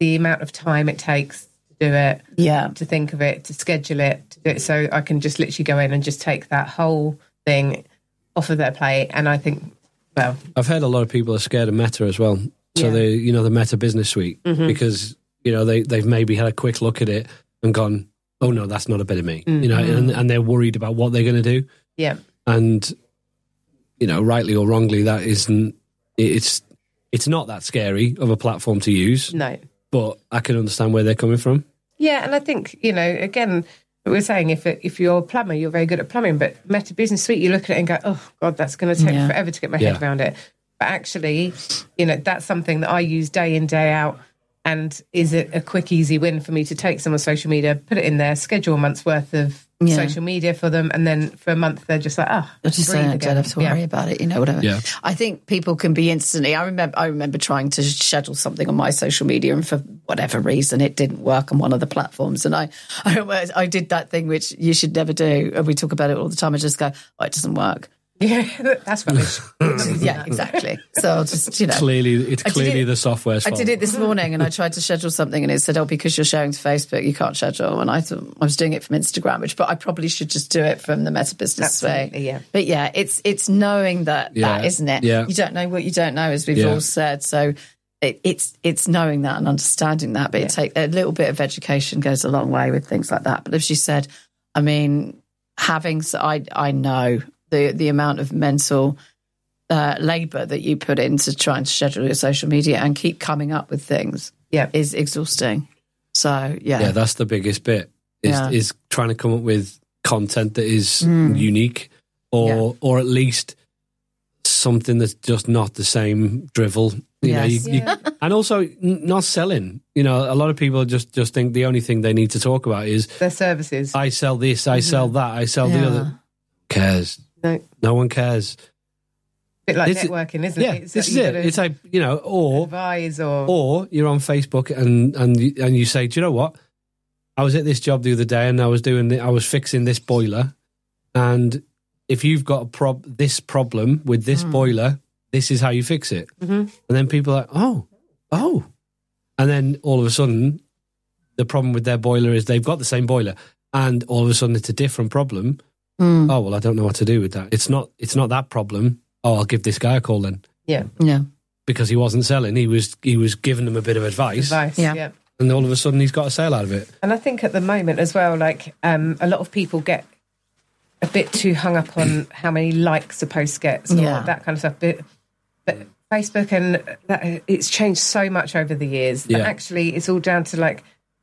the amount of time it takes to do it, to think of it, to schedule it, to do it. So I can just literally go in and just take that whole thing off of their plate. And I think, well, I've heard a lot of people are scared of Meta as well. So the Meta Business Suite, because they've maybe had a quick look at it and gone, oh no, that's not a bit of me, and they're worried about what they're going to do. Yeah, and rightly or wrongly, that isn't. It's not that scary of a platform to use. No, but I can understand where they're coming from. Yeah, and I think again, we're saying if you're a plumber, you're very good at plumbing, but Meta Business Suite, you look at it and go, oh God, that's going to take forever to get my head around it. But actually, that's something that I use day in, day out, and is a quick, easy win for me to take someone's social media, put it in there, schedule a month's worth of social media for them, and then for a month they're just like, don't have to worry about it, whatever. Yeah. I think people can be instantly. I remember trying to schedule something on my social media, and for whatever reason it didn't work on one of the platforms. And I did that thing which you should never do, and we talk about it all the time. I just go, oh, it doesn't work. Yeah, that's rubbish. Yeah, exactly. So I'll just, clearly the software's fault. I did it this morning, and I tried to schedule something, and it said, "Oh, because you're sharing to Facebook, you can't schedule." And I thought I was doing it from Instagram, but I probably should just do it from the Meta Business Suite. Yeah. But yeah, it's knowing that, isn't it? Yeah. You don't know what you don't know, as we've all said. So it's knowing that and understanding that. But it take a little bit of education goes a long way with things like that. But as you said, I mean, I know. The amount of mental labour that you put into trying to schedule your social media and keep coming up with things is exhausting. So, Yeah, that's the biggest bit, is trying to come up with content that is unique or at least something that's just not the same drivel. And also not selling. A lot of people just think the only thing they need to talk about is their services. I sell this, I sell that, I sell the other. Who cares? No one cares. A bit like networking, isn't it? Yeah, this is it. It's like, or advise or you're on Facebook and you say, do you know what? I was at this job the other day and I was fixing this boiler, and if you've got this problem with this boiler, this is how you fix it. And then people are like, oh, and then all of a sudden, the problem with their boiler is they've got the same boiler, and all of a sudden it's a different problem. Oh, well, I don't know what to do with that. It's not that problem. Oh, I'll give this guy a call then. Yeah. Because he wasn't selling. He was giving them a bit of advice. Yeah. And all of a sudden he's got a sale out of it. And I think at the moment as well, like a lot of people get a bit too hung up on how many likes a post gets or that kind of stuff. But Facebook and it's changed so much over the years that actually it's all down to like,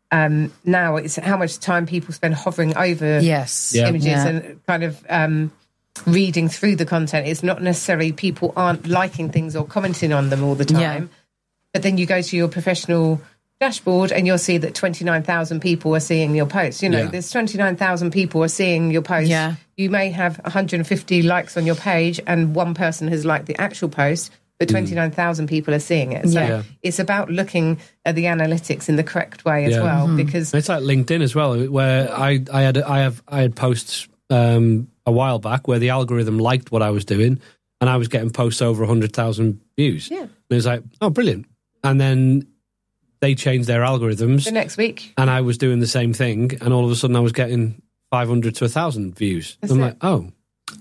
now it's how much time people spend hovering over images and kind of reading through the content. It's not necessarily people aren't liking things or commenting on them all the time, but then you go to your professional dashboard and you'll see that 29,000 people are seeing your post. There's 29,000 people are seeing your post. You may have 150 likes on your page and one person has liked the actual post, but 29,000 people are seeing it. So it's about looking at the analytics in the correct way as well, because it's like LinkedIn as well, where I had posts a while back where the algorithm liked what I was doing, and I was getting posts over 100,000 views. And it was like, oh, brilliant. And then they changed their algorithms the next week, and I was doing the same thing, and all of a sudden I was getting 500 to 1,000 views. Like, oh.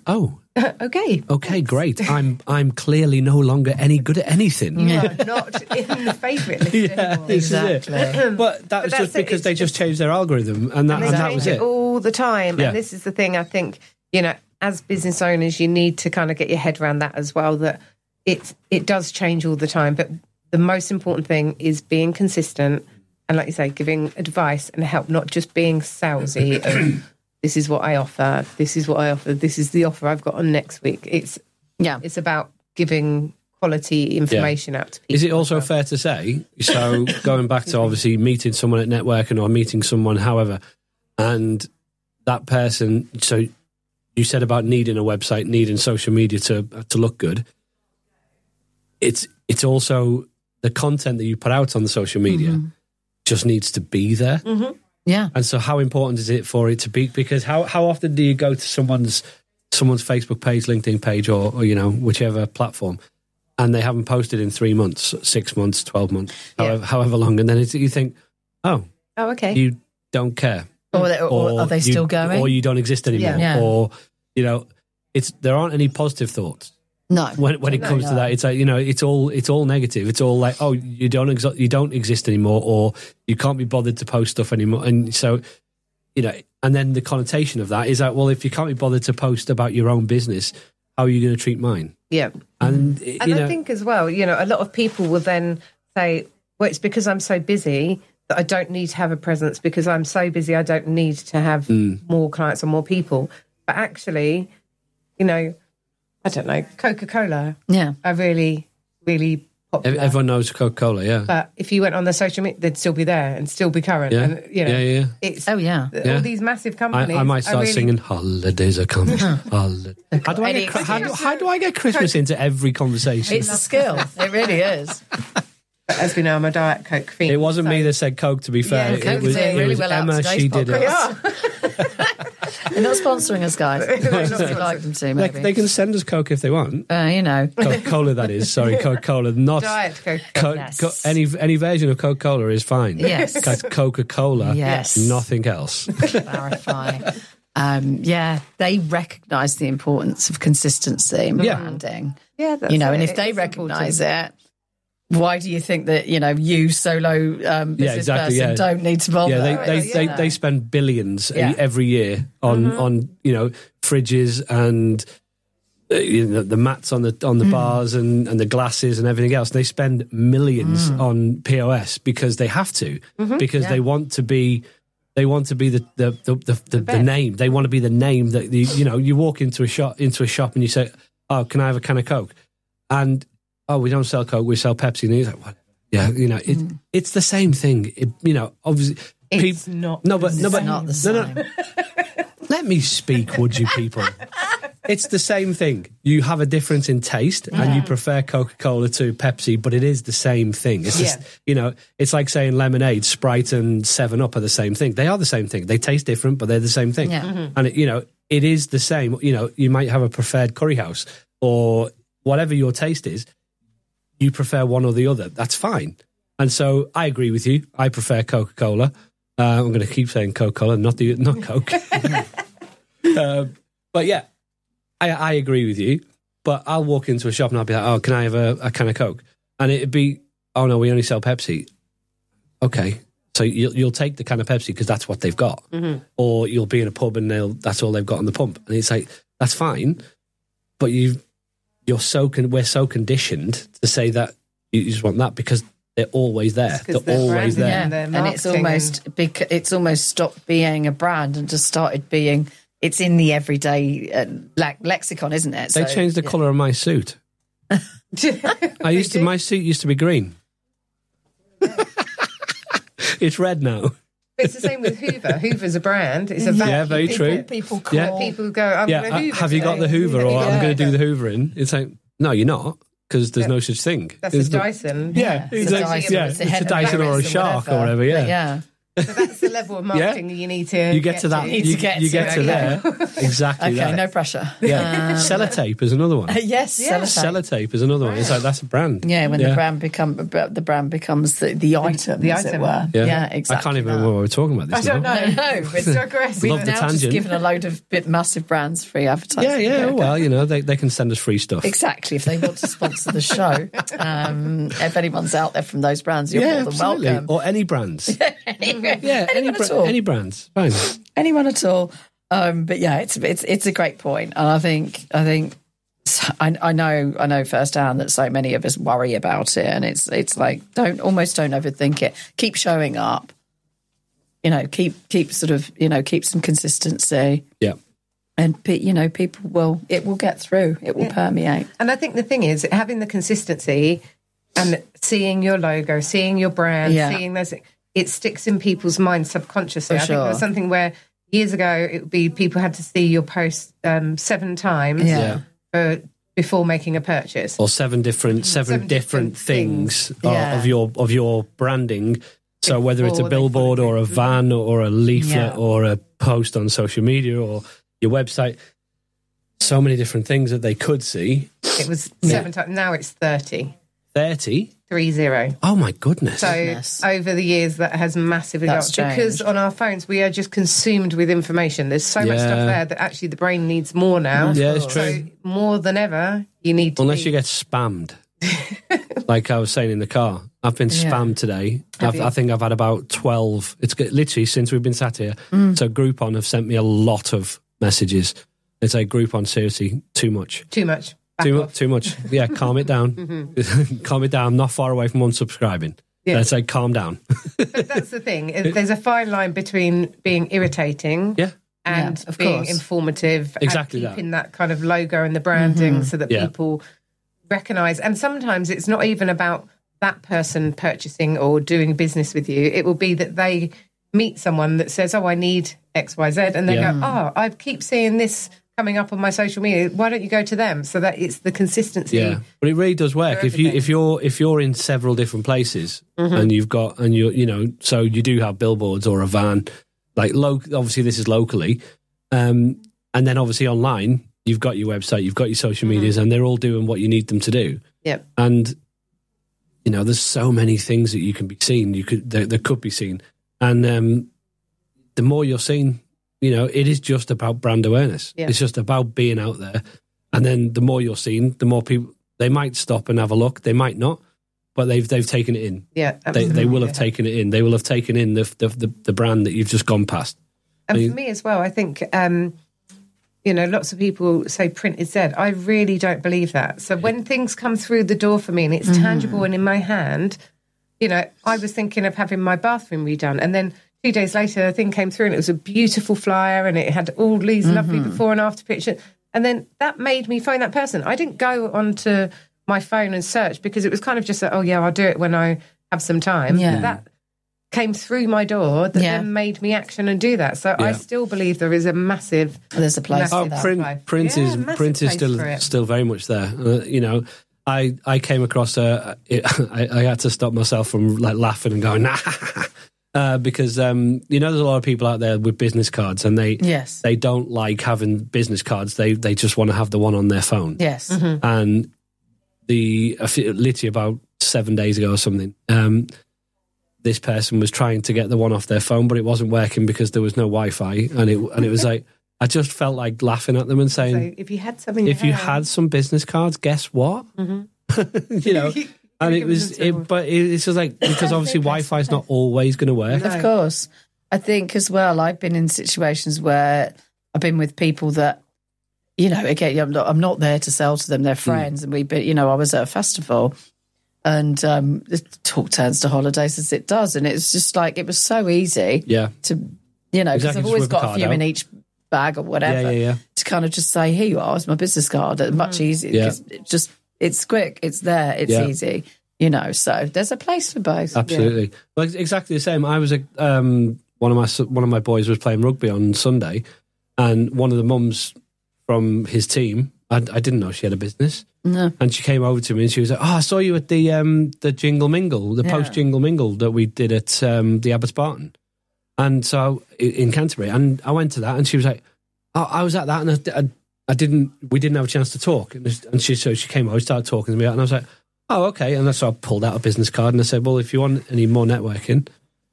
Okay, great. I'm clearly no longer any good at anything. You are not in the favourite list anymore. Exactly. But that was just because they just changed their algorithm, and that was it. All the time. And this is the thing, I think, as business owners, you need to kind of get your head around that as well, that it does change all the time. But the most important thing is being consistent and, like you say, giving advice and help, not just being salesy of this is what I offer, this is what I offer, this is the offer I've got on next week. It's about giving quality information out to people. Is it also fair to say, so going back to obviously meeting someone at networking or meeting someone, however, and that person, so you said about needing a website, needing social media to look good. It's also the content that you put out on the social media just needs to be there. Yeah. And so how important is it for it to be? Because how often do you go to someone's Facebook page, LinkedIn page, or whichever platform, and they haven't posted in 3 months, 6 months, 12 months, however long, and then you think, oh, okay, you don't care, or are they still going, or you don't exist anymore, or there aren't any positive thoughts. No, when it comes to that, it's like it's all negative. It's all like, oh, you don't exist anymore, or you can't be bothered to post stuff anymore, and so and then the connotation of that is like, well, if you can't be bothered to post about your own business, how are you going to treat mine? Yeah, and I think as well, a lot of people will then say, well, it's because I'm so busy that I don't need to have a presence, because I'm so busy I don't need to have more clients or more people. But actually, I don't know, Coca-Cola are really, really popular. Everyone knows Coca-Cola, yeah. But if you went on the social media, they'd still be there and still be current. Yeah. And, it's all these massive companies. I might start singing "Holidays Are Coming." How do I get Christmas into every conversation? It's a skill. It really is. But as we know, I'm a Diet Coke fiend. It wasn't me that said Coke, to be fair. Coke was really well Emma. She did it. They're not sponsoring us, guys. We'd like them to, maybe. They can send us Coke if they want. Coca-Cola, that is. Sorry, Coca-Cola. Not Diet Coke. Yes. Any version of Coca-Cola is fine. Yes. Because Coca-Cola, yes. Nothing else. Clarify. They recognise the importance of consistency and branding. Yeah, that's and if they recognise it, why do you think that you solo business person don't need to bother? Yeah, they spend billions every year on fridges and the mats on the bars and the glasses and everything else. They spend millions on POS because they have to, because they want to be. They want to be the name. They want to be the name that you walk into a shop and you say, "Oh, can I have a can of Coke?" And oh, we don't sell Coke, we sell Pepsi. And he's like, what? Yeah, it's the same thing. Obviously, it's not. Not the same. No. Let me speak, would you, people? It's the same thing. You have a difference in taste, and you prefer Coca-Cola to Pepsi, but it is the same thing. It's just, it's like saying lemonade, Sprite, and 7-Up are the same thing. They are the same thing. They taste different, but they're the same thing. Yeah. And it is the same. You might have a preferred curry house or whatever your taste is. You prefer one or the other. That's fine. And so I agree with you. I prefer Coca-Cola. I'm going to keep saying Coca-Cola, not Coke. But yeah, I agree with you. But I'll walk into a shop and I'll be like, oh, can I have a can of Coke? And it'd be, oh no, we only sell Pepsi. Okay. So you'll take the can of Pepsi because that's what they've got. Mm-hmm. Or you'll be in a pub and that's all they've got on the pump. And it's like, that's fine. But we're so conditioned to say that you just want that because they're always there. They're always there. Yeah. And it's almost stopped being a brand and just started being, it's in the everyday lexicon, isn't it? They changed the colour of my suit. My suit used to be green. It's red now. It's the same with Hoover. Hoover's a brand. It's a vacuum. Yeah, very true. People call. People go, I'm going to Hoover. Have you got the Hoover or I'm going to do the Hoovering? It's like, no, you're not, because there's no such thing. That's a Dyson. Yeah, it's a Dyson or a Shark or whatever, yeah. So that's the level of marketing you need to get to that. You get to there. Exactly. Okay, that. no pressure. Yeah. Sellotape is another one. Yes, Sellotape is another one. It's like, that's a brand. Yeah, when the brand becomes the item, as it were. Yeah, exactly. I can't even remember what we're talking about. I don't know. It's so aggressive. We've now just given a load of massive brands free advertising. Yeah. Well, they can send us free stuff. Exactly. If they want to sponsor the show, if anyone's out there from those brands, you're more than welcome. Or any brands. Any brands, fine. Anyone at all. But yeah, it's a great point, and I think I know firsthand that so many of us worry about it, and it's like don't overthink it. Keep showing up. Keep some consistency. Yeah. And people it will get through. It will permeate. And I think the thing is having the consistency and seeing your logo, seeing your brand, seeing those. It sticks in people's minds subconsciously. I think there was something where years ago it would be people had to see your post 7 times before making a purchase, or seven different things of your branding. So whether it's a billboard or a van or a leaflet or a post on social media or your website, so many different things that they could see. It was 7 times. Now it's 30. 30? 30. Oh, my goodness. So over the years, that has massively gone up. Because on our phones, we are just consumed with information. There's so much stuff there that actually the brain needs more now. Yeah, it's true. So more than ever, you need to Unless you get spammed. Like I was saying in the car. I've been spammed today. I think I've had about 12. It's literally since we've been sat here. So Groupon have sent me a lot of messages. It's like, Groupon, seriously, too much. Too much. Too much. Yeah, calm it down. Calm it down. I'm not far away from unsubscribing. Yeah. It's like, calm down. But that's the thing. There's a fine line between being irritating and being informative. Exactly and keeping that kind of logo and the branding so that people recognise. And sometimes it's not even about that person purchasing or doing business with you. It will be that they meet someone that says, oh, I need X, Y, Z. And they go, oh, I keep seeing this coming up on my social media. Why don't you go to them? So that it's the consistency. Yeah, but it really does work. If you're in several different places and so you do have billboards or a van, like obviously this is locally, and then obviously online you've got your website, you've got your social medias, and they're all doing what you need them to do. Yep. And there's so many things that you can be seen. That could be seen, and the more you're seen. It is just about brand awareness. Yeah. It's just about being out there. And then the more you're seen, the more people, they might stop and have a look. They might not, but they've taken it in. Yeah, absolutely. They will have taken it in. They will have taken in the brand that you've just gone past. And for me as well, I think, lots of people say print is dead. I really don't believe that. So when things come through the door for me and it's tangible and in my hand, I was thinking of having my bathroom redone, and then 2 days later, a thing came through and it was a beautiful flyer and it had all these lovely before and after pictures. And then that made me phone that person. I didn't go onto my phone and search because it was kind of just like, oh, yeah, I'll do it when I have some time. Yeah. That came through my door that then made me action and do that. So I still believe there is a massive... There's a place for that. Print is still very much there. I came across I had to stop myself from laughing and going, nah. Because there's a lot of people out there with business cards, and they don't like having business cards. They just want to have the one on their phone. Yes, and literally about 7 days ago or something, this person was trying to get the one off their phone, but it wasn't working because there was no Wi-Fi, and it was like I just felt like laughing at them and saying, so if you had some business cards, guess what? And it's just like, because obviously Wi-Fi is not always going to work. Of course. I think as well, I've been in situations where I've been with people that, again, I'm not there to sell to them, they're friends. And I was at a festival and the talk turns to holidays as it does. And it's just like, it was so easy to, because I've always got a few in each bag or whatever to kind of just say, here you are, it's my business card. It's much easier because it's quick, it's there, it's easy, so there's a place for both. Absolutely. Yeah. Well, exactly the same. I was one of my boys was playing rugby on Sunday, and one of the mums from his team, I didn't know she had a business. No. And she came over to me and she was like, oh, I saw you at the Jingle Mingle, the post Jingle Mingle that we did at the Abbot Spartan. And so in Canterbury, and I went to that, and she was like, oh, I was at that, and we didn't have a chance to talk. And she came over, started talking to me, and I was like, oh, okay. And so I pulled out a business card and I said, well, if you want any more networking,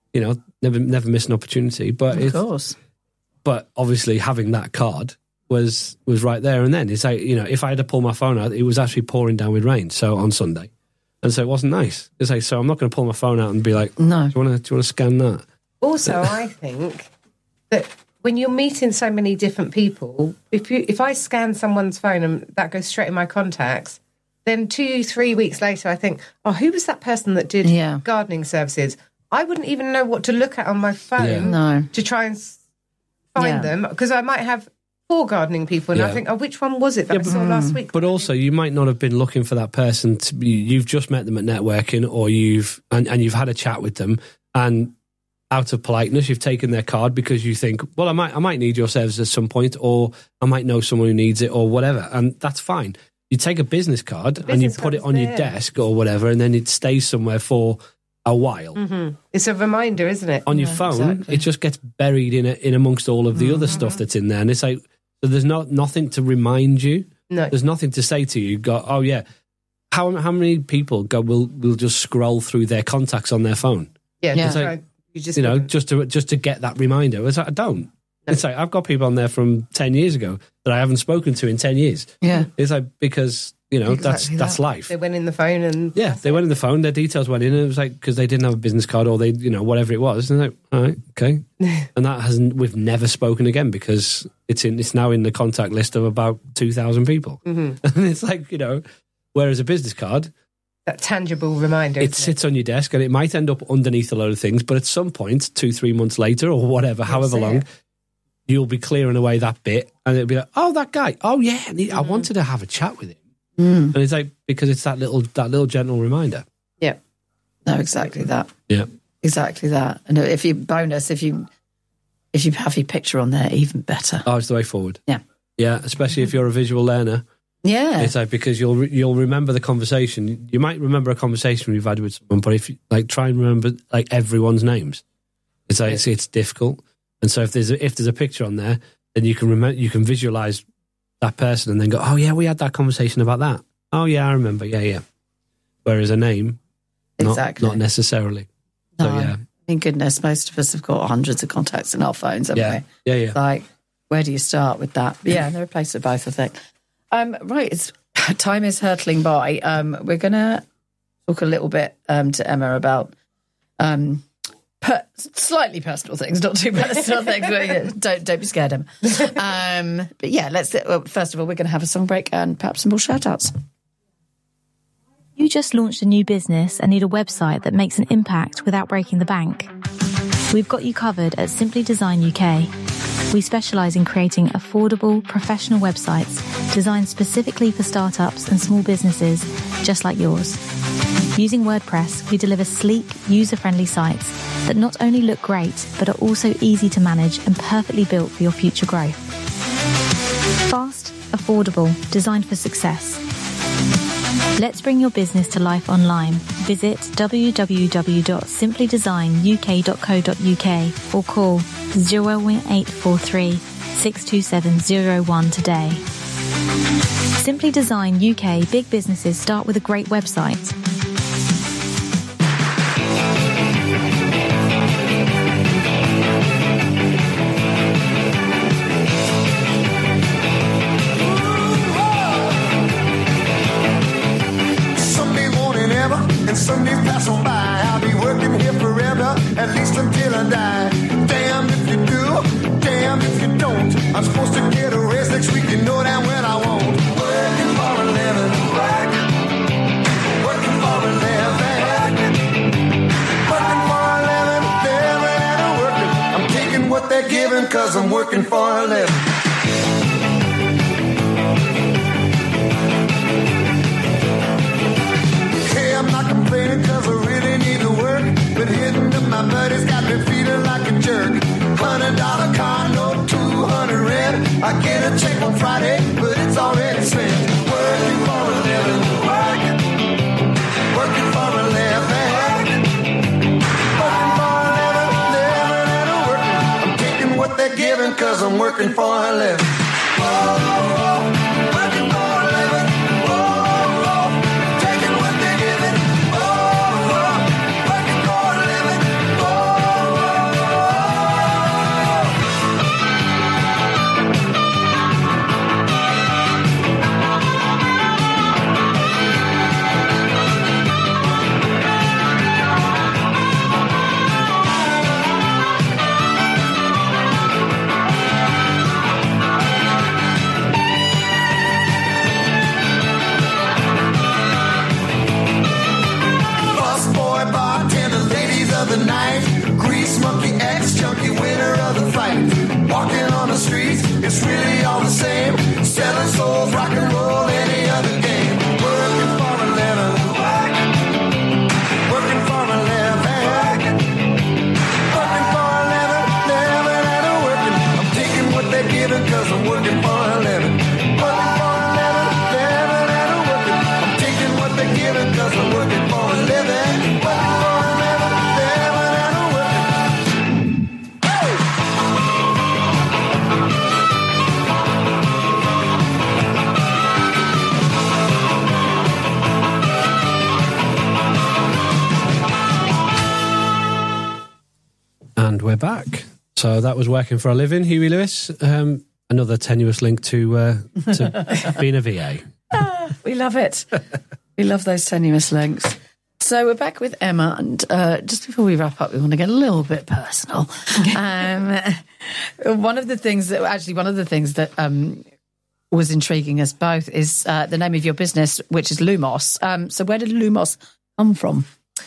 never miss an opportunity. But of course. But obviously having that card was right there and then. It's like, if I had to pull my phone out, it was actually pouring down with rain. So on Sunday. And so it wasn't nice. It's like, so I'm not going to pull my phone out and be like, no. Do you want to scan that? Also, I think that when you're meeting so many different people, if I scan someone's phone and that goes straight in my contacts, then 2-3 weeks later, I think, oh, who was that person that did gardening services? I wouldn't even know what to look at on my phone to try and find them, because I might have 4 gardening people, and I think, oh, which one was it that I saw last week? But also, you might not have been looking for that person. You've just met them at networking, or you've had a chat with them, and out of politeness, you've taken their card because you think, well, I might need your service at some point, or I might know someone who needs it, or whatever, and that's fine. You take a business card and you put it on your desk or whatever, and then it stays somewhere for a while. Mm-hmm. It's a reminder, isn't it? On your phone, it just gets buried in amongst all of the other stuff that's in there, and it's like, So there's nothing to remind you. No. There's nothing to say to you. Go, oh yeah. How many people will just scroll through their contacts on their phone? Yeah. It's like, just to get that reminder. It's like, I don't. No. It's like I've got people on there from 10 years ago that I haven't spoken to in 10 years. Yeah. It's like, because that's life. They went in the phone and they went in the phone. Their details went in, and it was like because they didn't have a business card or they whatever it was. And they're like, all right, okay, and that we've never spoken again because it's now in the contact list of about 2,000 people, and it's like whereas a business card, that tangible reminder, it sits on your desk and it might end up underneath a load of things, but at some point, 2-3 months later or whatever, however long. You'll be clearing away that bit, and it'll be like, "Oh, that guy! Oh, yeah, I wanted to have a chat with him." And it's like because it's that little gentle reminder. Yeah, no, exactly that. Yeah, exactly that. And if you have your picture on there, even better. Oh, it's the way forward. Yeah, yeah, especially if you're a visual learner. Yeah, it's like because you'll remember the conversation. You might remember a conversation you've had with someone, but if you try and remember everyone's names, it's like it's difficult. And so if there's a picture on there, then you can visualize that person and then go, oh yeah, we had that conversation about that. Oh yeah, I remember. Yeah. Whereas a name, not necessarily. No, so yeah. Thank goodness, most of us have got hundreds of contacts in our phones, haven't we? Yeah. It's like, where do you start with that? But yeah, they're a place of both, I think. Right, time is hurtling by. We're going to talk a little bit to Emma about slightly personal things, not too personal things. Don't be scared, Emma. But yeah, first of all, we're going to have a song break and perhaps some more shout-outs. You just launched a new business and need a website that makes an impact without breaking the bank. We've got you covered at Simply Design UK. We specialise in creating affordable, professional websites designed specifically for startups and small businesses just like yours. Using WordPress, we deliver sleek, user-friendly sites that not only look great, but are also easy to manage and perfectly built for your future growth. Fast, affordable, designed for success. Let's bring your business to life online. Visit www.simplydesignuk.co.uk or call 01843 627 01 today. Simply Design UK, big businesses start with a great website. Some days pass on by. I'll be working here forever, at least until I die. Damn if you do, damn if you don't. I'm supposed to get a raise next week, you know damn well I won't. Working for a living, working for a living, working for a living, living and working. I'm taking what they're giving, cause I'm working for a living. Cause I really need to work, but hitting up my buddies got me feeling like a jerk. $100 car note, 200 rent. I get a check on Friday, but it's already spent. Working for a living, working for a living, working for a living, living and working. I'm taking what they're giving, cause I'm working for a living. Whoa, working for a living. Walking on the streets, it's really all the same. Selling souls, rock and roll, any other game. Working for a living, working for a living, working for a living, living and working. I'm taking what they're giving, cause I'm working for a living. Working for a living, living and working. I'm taking what they're giving, cause I'm working for a living. Working for a living, living and working. And we're back. So that was Working for a Living, Huey Lewis. Another tenuous link to being a VA. We love it. We love those tenuous links. So we're back with Emma, and just before we wrap up, we want to get a little bit personal. One of the things that was intriguing us both is the name of your business, which is Lumos. So where did Lumos come from?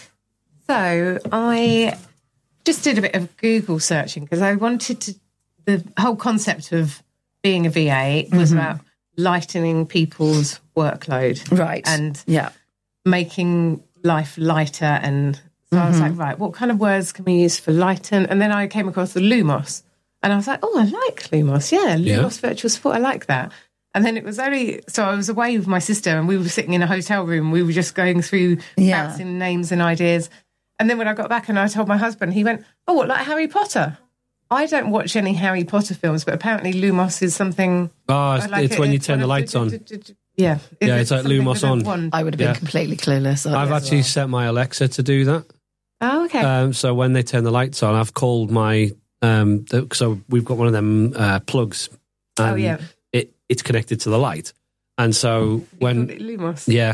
So I just did a bit of Google searching because I wanted to. The whole concept of being a VA was about lightening people's workload, right? And making life lighter. And so I was like, right, what kind of words can we use for lighten? And then I came across the Lumos, and I was like, oh, I like Lumos. Yeah, Lumos Virtual Support. I like that. And then it was so I was away with my sister, and we were sitting in a hotel room. We were just going through bouncing names and ideas. And then when I got back and I told my husband, he went, oh, what, like Harry Potter? I don't watch any Harry Potter films, but apparently Lumos is something... Oh, it's when you turn the lights on. Yeah. It's like Lumos on. I would have been completely clueless. I've actually set my Alexa to do that. Oh, okay. So when they turn the lights on, I've called my... so we've got one of them plugs. And it's connected to the light. And so when... Lumos. Yeah.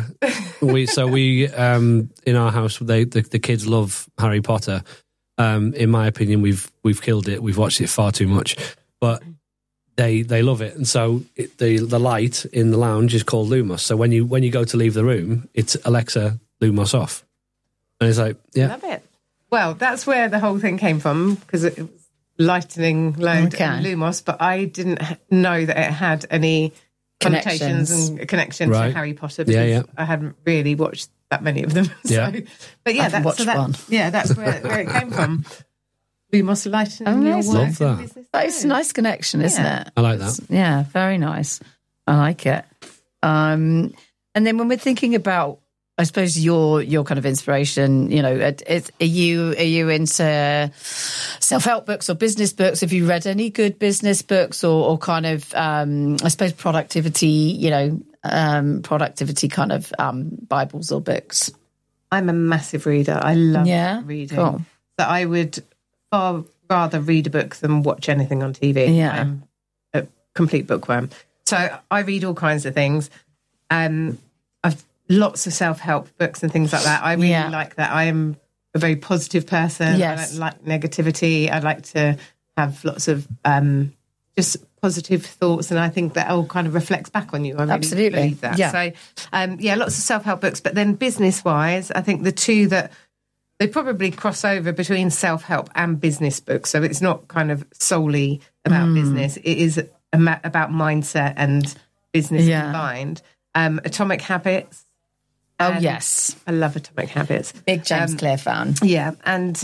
we in our house, the kids love Harry Potter. In my opinion, we've killed it. We've watched it far too much, but they love it. And so the light in the lounge is called Lumos. So when you go to leave the room, it's Alexa Lumos off, and it's like, love it. Well, that's where the whole thing came from, because it was lightning load and Lumos, but I didn't know that it had any connotations and connections to Harry Potter, because I hadn't really watched that many of them. But that's where it came from. Lumos lightening your work. Love that. It's a nice connection, isn't it? I like that. Yeah, very nice. I like it. And then when we're thinking about, I suppose, your kind of inspiration, are you into self-help books or business books? Have you read any good business books or kind of, I suppose, productivity kind of Bibles or books? I'm a massive reader. I love reading. Cool. So I would far rather read a book than watch anything on TV. Yeah. I'm a complete bookworm. So I read all kinds of things. I've lots of self-help books and things like that. I really like that. I am a very positive person. Yes. I don't like negativity. I like to have lots of just positive thoughts, and I think that all kind of reflects back on you. I really believe that. Yeah. So, lots of self-help books. But then business-wise, I think the two that they probably cross over between self-help and business books. So it's not kind of solely about business. It is about mindset and business combined. Atomic Habits. Oh, yes. I love Atomic Habits. Big James Clear fan. Yeah. And,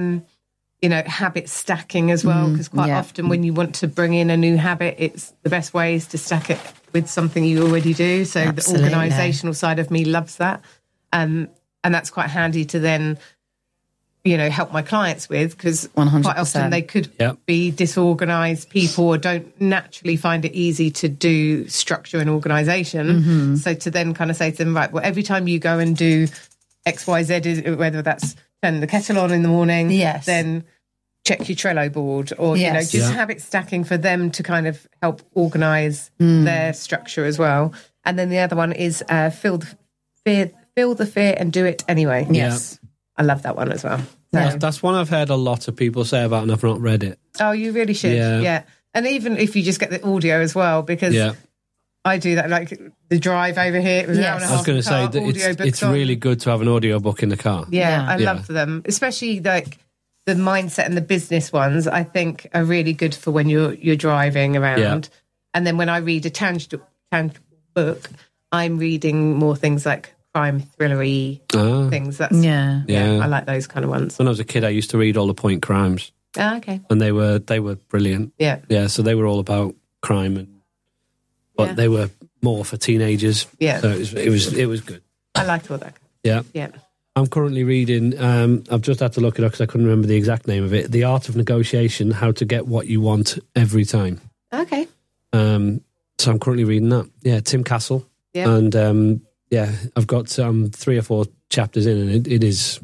habit stacking as well, because quite often when you want to bring in a new habit, it's the best way is to stack it with something you already do. So the organisational side of me loves that. And that's quite handy to then, help my clients with, because quite often they could be disorganised people or don't naturally find it easy to do structure and organisation. So to then kind of say to them, right, well, every time you go and do X, Y, Z, whether that's turn the kettle on in the morning, then check your Trello board, or just habit stacking for them to kind of help organise their structure as well. And then the other one is feel the fear and do it anyway. Yes. I love that one as well. So. That's one I've heard a lot of people say about, and I've not read it. Oh, you really should. Yeah. And even if you just get the audio as well, because I do that, like the drive over here. It was an hour and a half. I was going to say that it's really good to have an audio book in the car. Yeah, I love them, especially like the mindset and the business ones. I think are really good for when you're driving around. Yeah. And then when I read a tangible book, I'm reading more things like crime thrillery things. That's I like those kind of ones. When I was a kid, I used to read all the Point Crimes. Oh, okay. And they were brilliant. Yeah. So they were all about crime, but they were more for teenagers. Yeah. So it was good. I liked all that. Yeah. Yeah. I'm currently reading. I've just had to look it up because I couldn't remember the exact name of it. The Art of Negotiation: How to Get What You Want Every Time. Okay. So I'm currently reading that. Yeah, Tim Castle. Yeah. And I've got 3 or 4 chapters in, and it is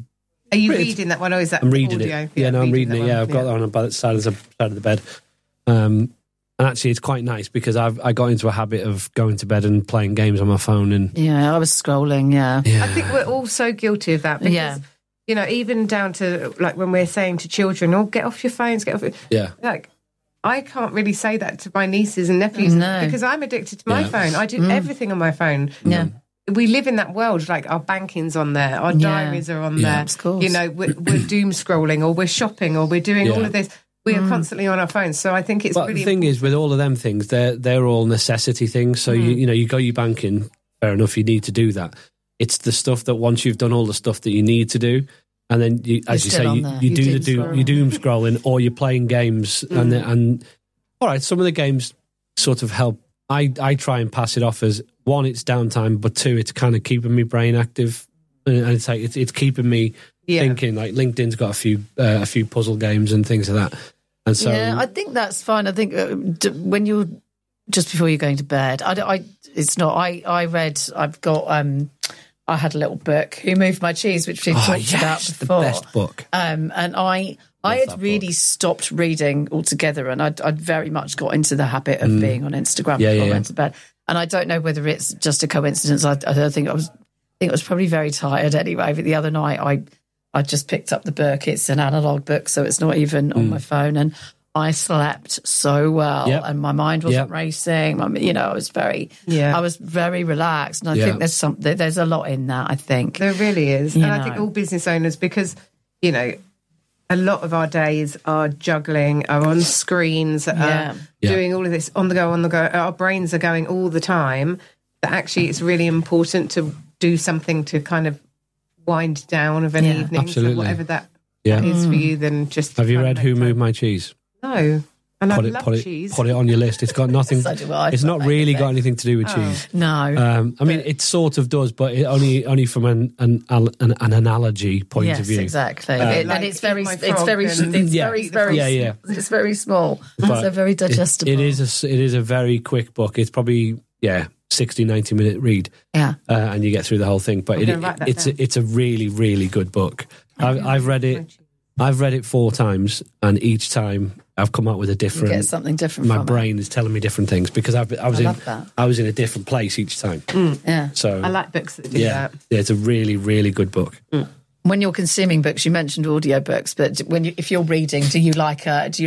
Are you reading that one, or is that I'm reading audio? it. Yeah, no, I'm reading it. that Yeah, one, I've got that on the side of the bed. And actually, it's quite nice because I got into a habit of going to bed and playing games on my phone. And Yeah, I was scrolling, I think we're all so guilty of that because, you know, even down to like when we're saying to children, "Oh, get off your phones, get off." Like, I can't really say that to my nieces and nephews because I'm addicted to my phone. I do everything on my phone. Yeah. We live in that world, like our banking's on there, our diaries are on there. Of course. You know, we're doom scrolling, or we're shopping, or we're doing all of this. We are constantly on our phones. So I think it's But really the thing is, with all of them things, they're all necessity things. So you go your banking, fair enough, you need to do that. It's the stuff that once you've done all the stuff that you need to do, and then as you say, you doom scrolling, or you're playing games, and all right, some of the games sort of help. I try and pass it off as, one, it's downtime, but two, it's kind of keeping my brain active, and it's like it's keeping me thinking. Like LinkedIn's got a few puzzle games and things like that, and so I think that's fine. I think when you're just before you're going to bed, it's not. I read. I've got. I had a little book, Who Moved My Cheese, which we've talked about before. The best book. And I had really stopped reading altogether, and I'd very much got into the habit of being on Instagram before I went to bed. And I don't know whether it's just a coincidence. I don't think I was probably very tired anyway. But the other night, I just picked up the book. It's an analog book, so it's not even on my phone, and I slept so well, and my mind wasn't racing. I was very relaxed, and I think there's a lot in that. I think there really is, and I think all business owners, because you know, a lot of our days are juggling, are on screens, doing all of this on the go. Our brains are going all the time. But actually, it's really important to do something to kind of wind down of an evening. Absolutely. So whatever that is for you, then just have you read Who Moved My Cheese? No. And I love cheese. Put it on your list. It's got nothing. So do I. It's not really got anything to do with cheese. No. I mean, it sort of does, but only from an analogy point of view. Yes, exactly. And it's very small. So very digestible. It is a very quick book. It's probably 60, 90 minute read. Yeah. And you get through the whole thing. But it's a really, really good book. I've read it. I've read it 4 times, and each time I've come up with a different. You get something different. My brain is telling me different things because I was in a different place each time. Yeah. So I like books that do that. Yeah, it's a really, really good book. When you're consuming books, you mentioned audio books, but if you're reading, do you like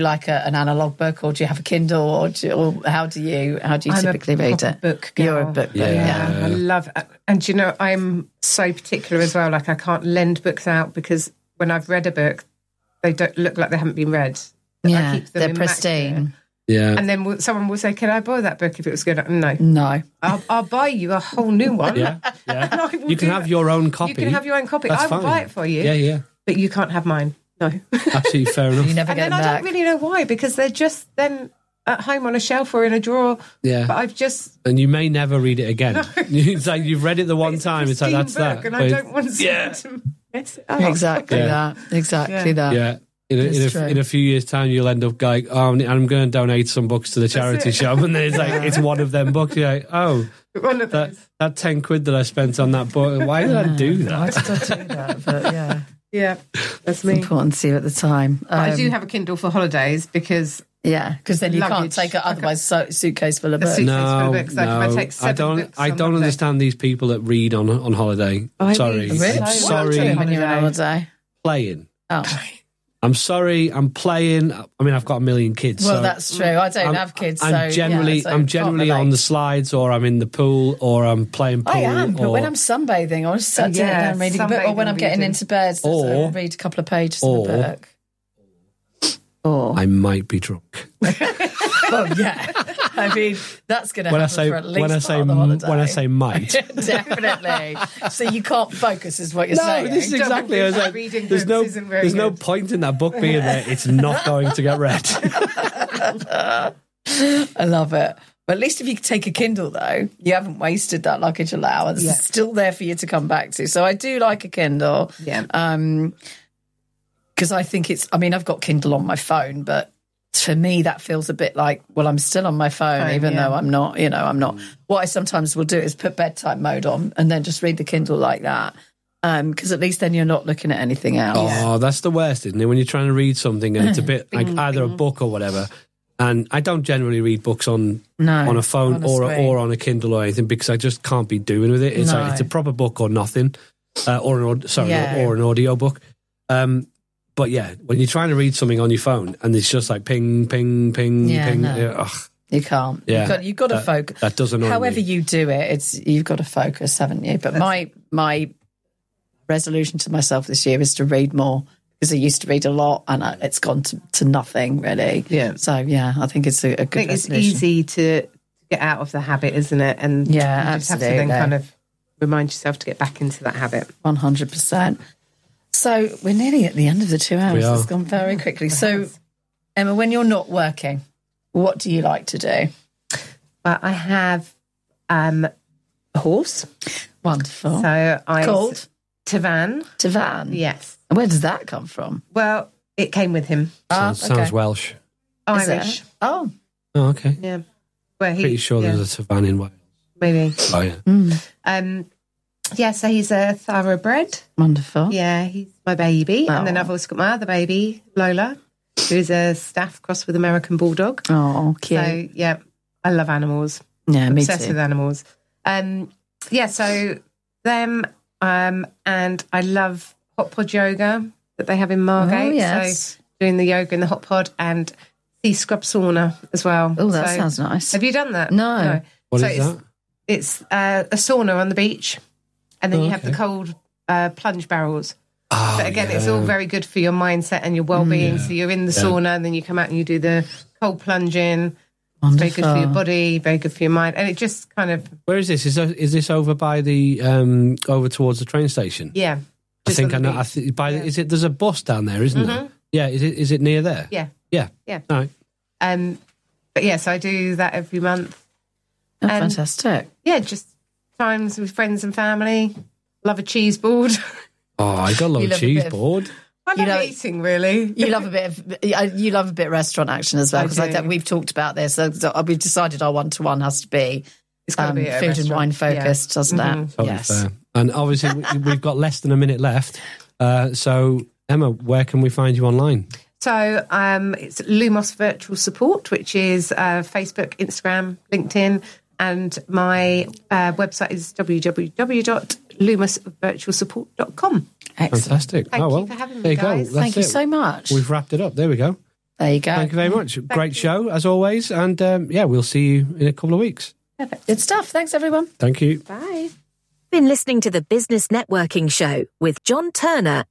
an analog book, or do you have a Kindle, or how do you typically read it? Book girl. You're a book girl. Yeah, I love it. And you know, I'm so particular as well. Like, I can't lend books out because when I've read a book, they don't look like they haven't been read. Yeah, I keep them they're immaculate. pristine. Yeah. And then someone will say, "Can I borrow that book if it was good?" No. I'll buy you a whole new one. Yeah. You can have your own copy. You can have your own copy. That's I will fine. buy it for you. Yeah. But you can't have mine. No. Absolutely fair enough. You never And get then them I back. don't really know why, because they're just then at home on a shelf or in a drawer. Yeah. But I've just... And you may never read it again. It's like you've read it the one time. It's like, that's book, that. And I don't want someone to mess it up. Exactly that. Yeah. In a few years' time, you'll end up going, I'm going to donate some books to the charity shop, and then it's like it's one of them books. You're like, one of that 10 quid that I spent on that book. Why did I do that? Why did I do that? But yeah, that's me. It's important to you at the time. But I do have a Kindle for holidays because because then you can't take it otherwise. Suitcase full of books. No, Like if I take 7 books I don't understand these people that read on holiday. Sorry, Really? I'm sorry. When you're on holiday. Playing. Oh. I'm sorry, I'm playing. I mean, I've got a million kids. Well, so that's true. I don't have kids. I'm generally on the slides, or I'm in the pool, or I'm playing pool. I am, but when I'm sunbathing, I'll just sit down reading a book, or when I'm getting into bed, I'll read a couple of pages of a book. Or I might be drunk. Well, yeah. I mean, that's going to happen for at least part of the holiday. When I say might. Definitely. So you can't focus is what you're saying. No, this is exactly. I was like, there's no point in that book being there. It's not going to get read. I love it. But at least if you take a Kindle, though, you haven't wasted that luggage allowance. Yeah. It's still there for you to come back to. So I do like a Kindle. Yeah. Because I think I've got Kindle on my phone, but for me, that feels a bit like, well, I'm still on my phone, even though I'm not, I'm not. What I sometimes will do is put bedtime mode on and then just read the Kindle like that. because at least then you're not looking at anything else. Oh, that's the worst, isn't it? When you're trying to read something and it's a bit like either a book or whatever. And I don't generally read books on a phone or on a Kindle or anything because I just can't be doing with it. It's like it's a proper book or nothing, or an audio book. But yeah, when you're trying to read something on your phone and it's just like ping, ping, ping, ping. No. You can't. Yeah, you've got to focus. That doesn't. However you do it, you've got to focus, haven't you? But my resolution to myself this year is to read more because I used to read a lot and it's gone to nothing really. Yeah. So yeah, I think it's a good. It's easy to get out of the habit, isn't it? And you just have to then kind of remind yourself to get back into that habit. 100%. So we're nearly at the end of the 2 hours. It's gone very quickly. So, Emma, when you're not working, what do you like to do? Well, I have a horse. Wonderful. So called Tavan. Tavan. Yes. And where does that come from? Well, it came with him. Sounds Welsh. Irish. Oh, okay. Yeah. Pretty sure there's a Tavan in Wales. Maybe. Oh yeah. Yeah, so he's a thoroughbred. Wonderful. Yeah, he's my baby. And then I've also got my other baby, Lola, who's a staff cross with American Bulldog. Oh, cute. So, yeah, I love animals. Yeah, me Obsessed too. with animals. Yeah, so them, and I love hot pod yoga that they have in Margate. Oh, yes. So doing the yoga in the hot pod and sea scrub sauna as well. Oh, that sounds nice. Have you done that? No. What is that? It's a sauna on the beach, and then you have the cold plunge barrels. Oh, but again, it's all very good for your mindset and your well-being. So you're in the sauna, and then you come out and you do the cold plunging. It's very good for your body, very good for your mind, and it just kind of. Where is this? Is this over by the over towards the train station? Yeah, I think I know. Is it? There's a bus down there, isn't there? Yeah. Is it near there? Yeah. Yeah. Yeah. All right. But yeah, so I do that every month. Oh, fantastic. Yeah, just times with friends and family. Love a cheese board. Oh, I got a lot of cheese board. I love eating, really. You love a bit of restaurant action as well, because we've talked about this. So we've decided our one-to-one has to be it's gotta be food and wine focused, doesn't it? Totally fair. And obviously, we've got less than a minute left. So, Emma, where can we find you online? So it's Lumos Virtual Support, which is Facebook, Instagram, LinkedIn, and my website is www.lumosvirtualsupport.com. Excellent. Fantastic. Thank you for having me, there you guys. go. That's Thank you so much. We've wrapped it up. There we go. There you go. Thank you very much. Great show, as always. And we'll see you in a couple of weeks. Perfect. Good stuff. Thanks, everyone. Thank you. Bye. Been listening to the Business Networking Show with John Turner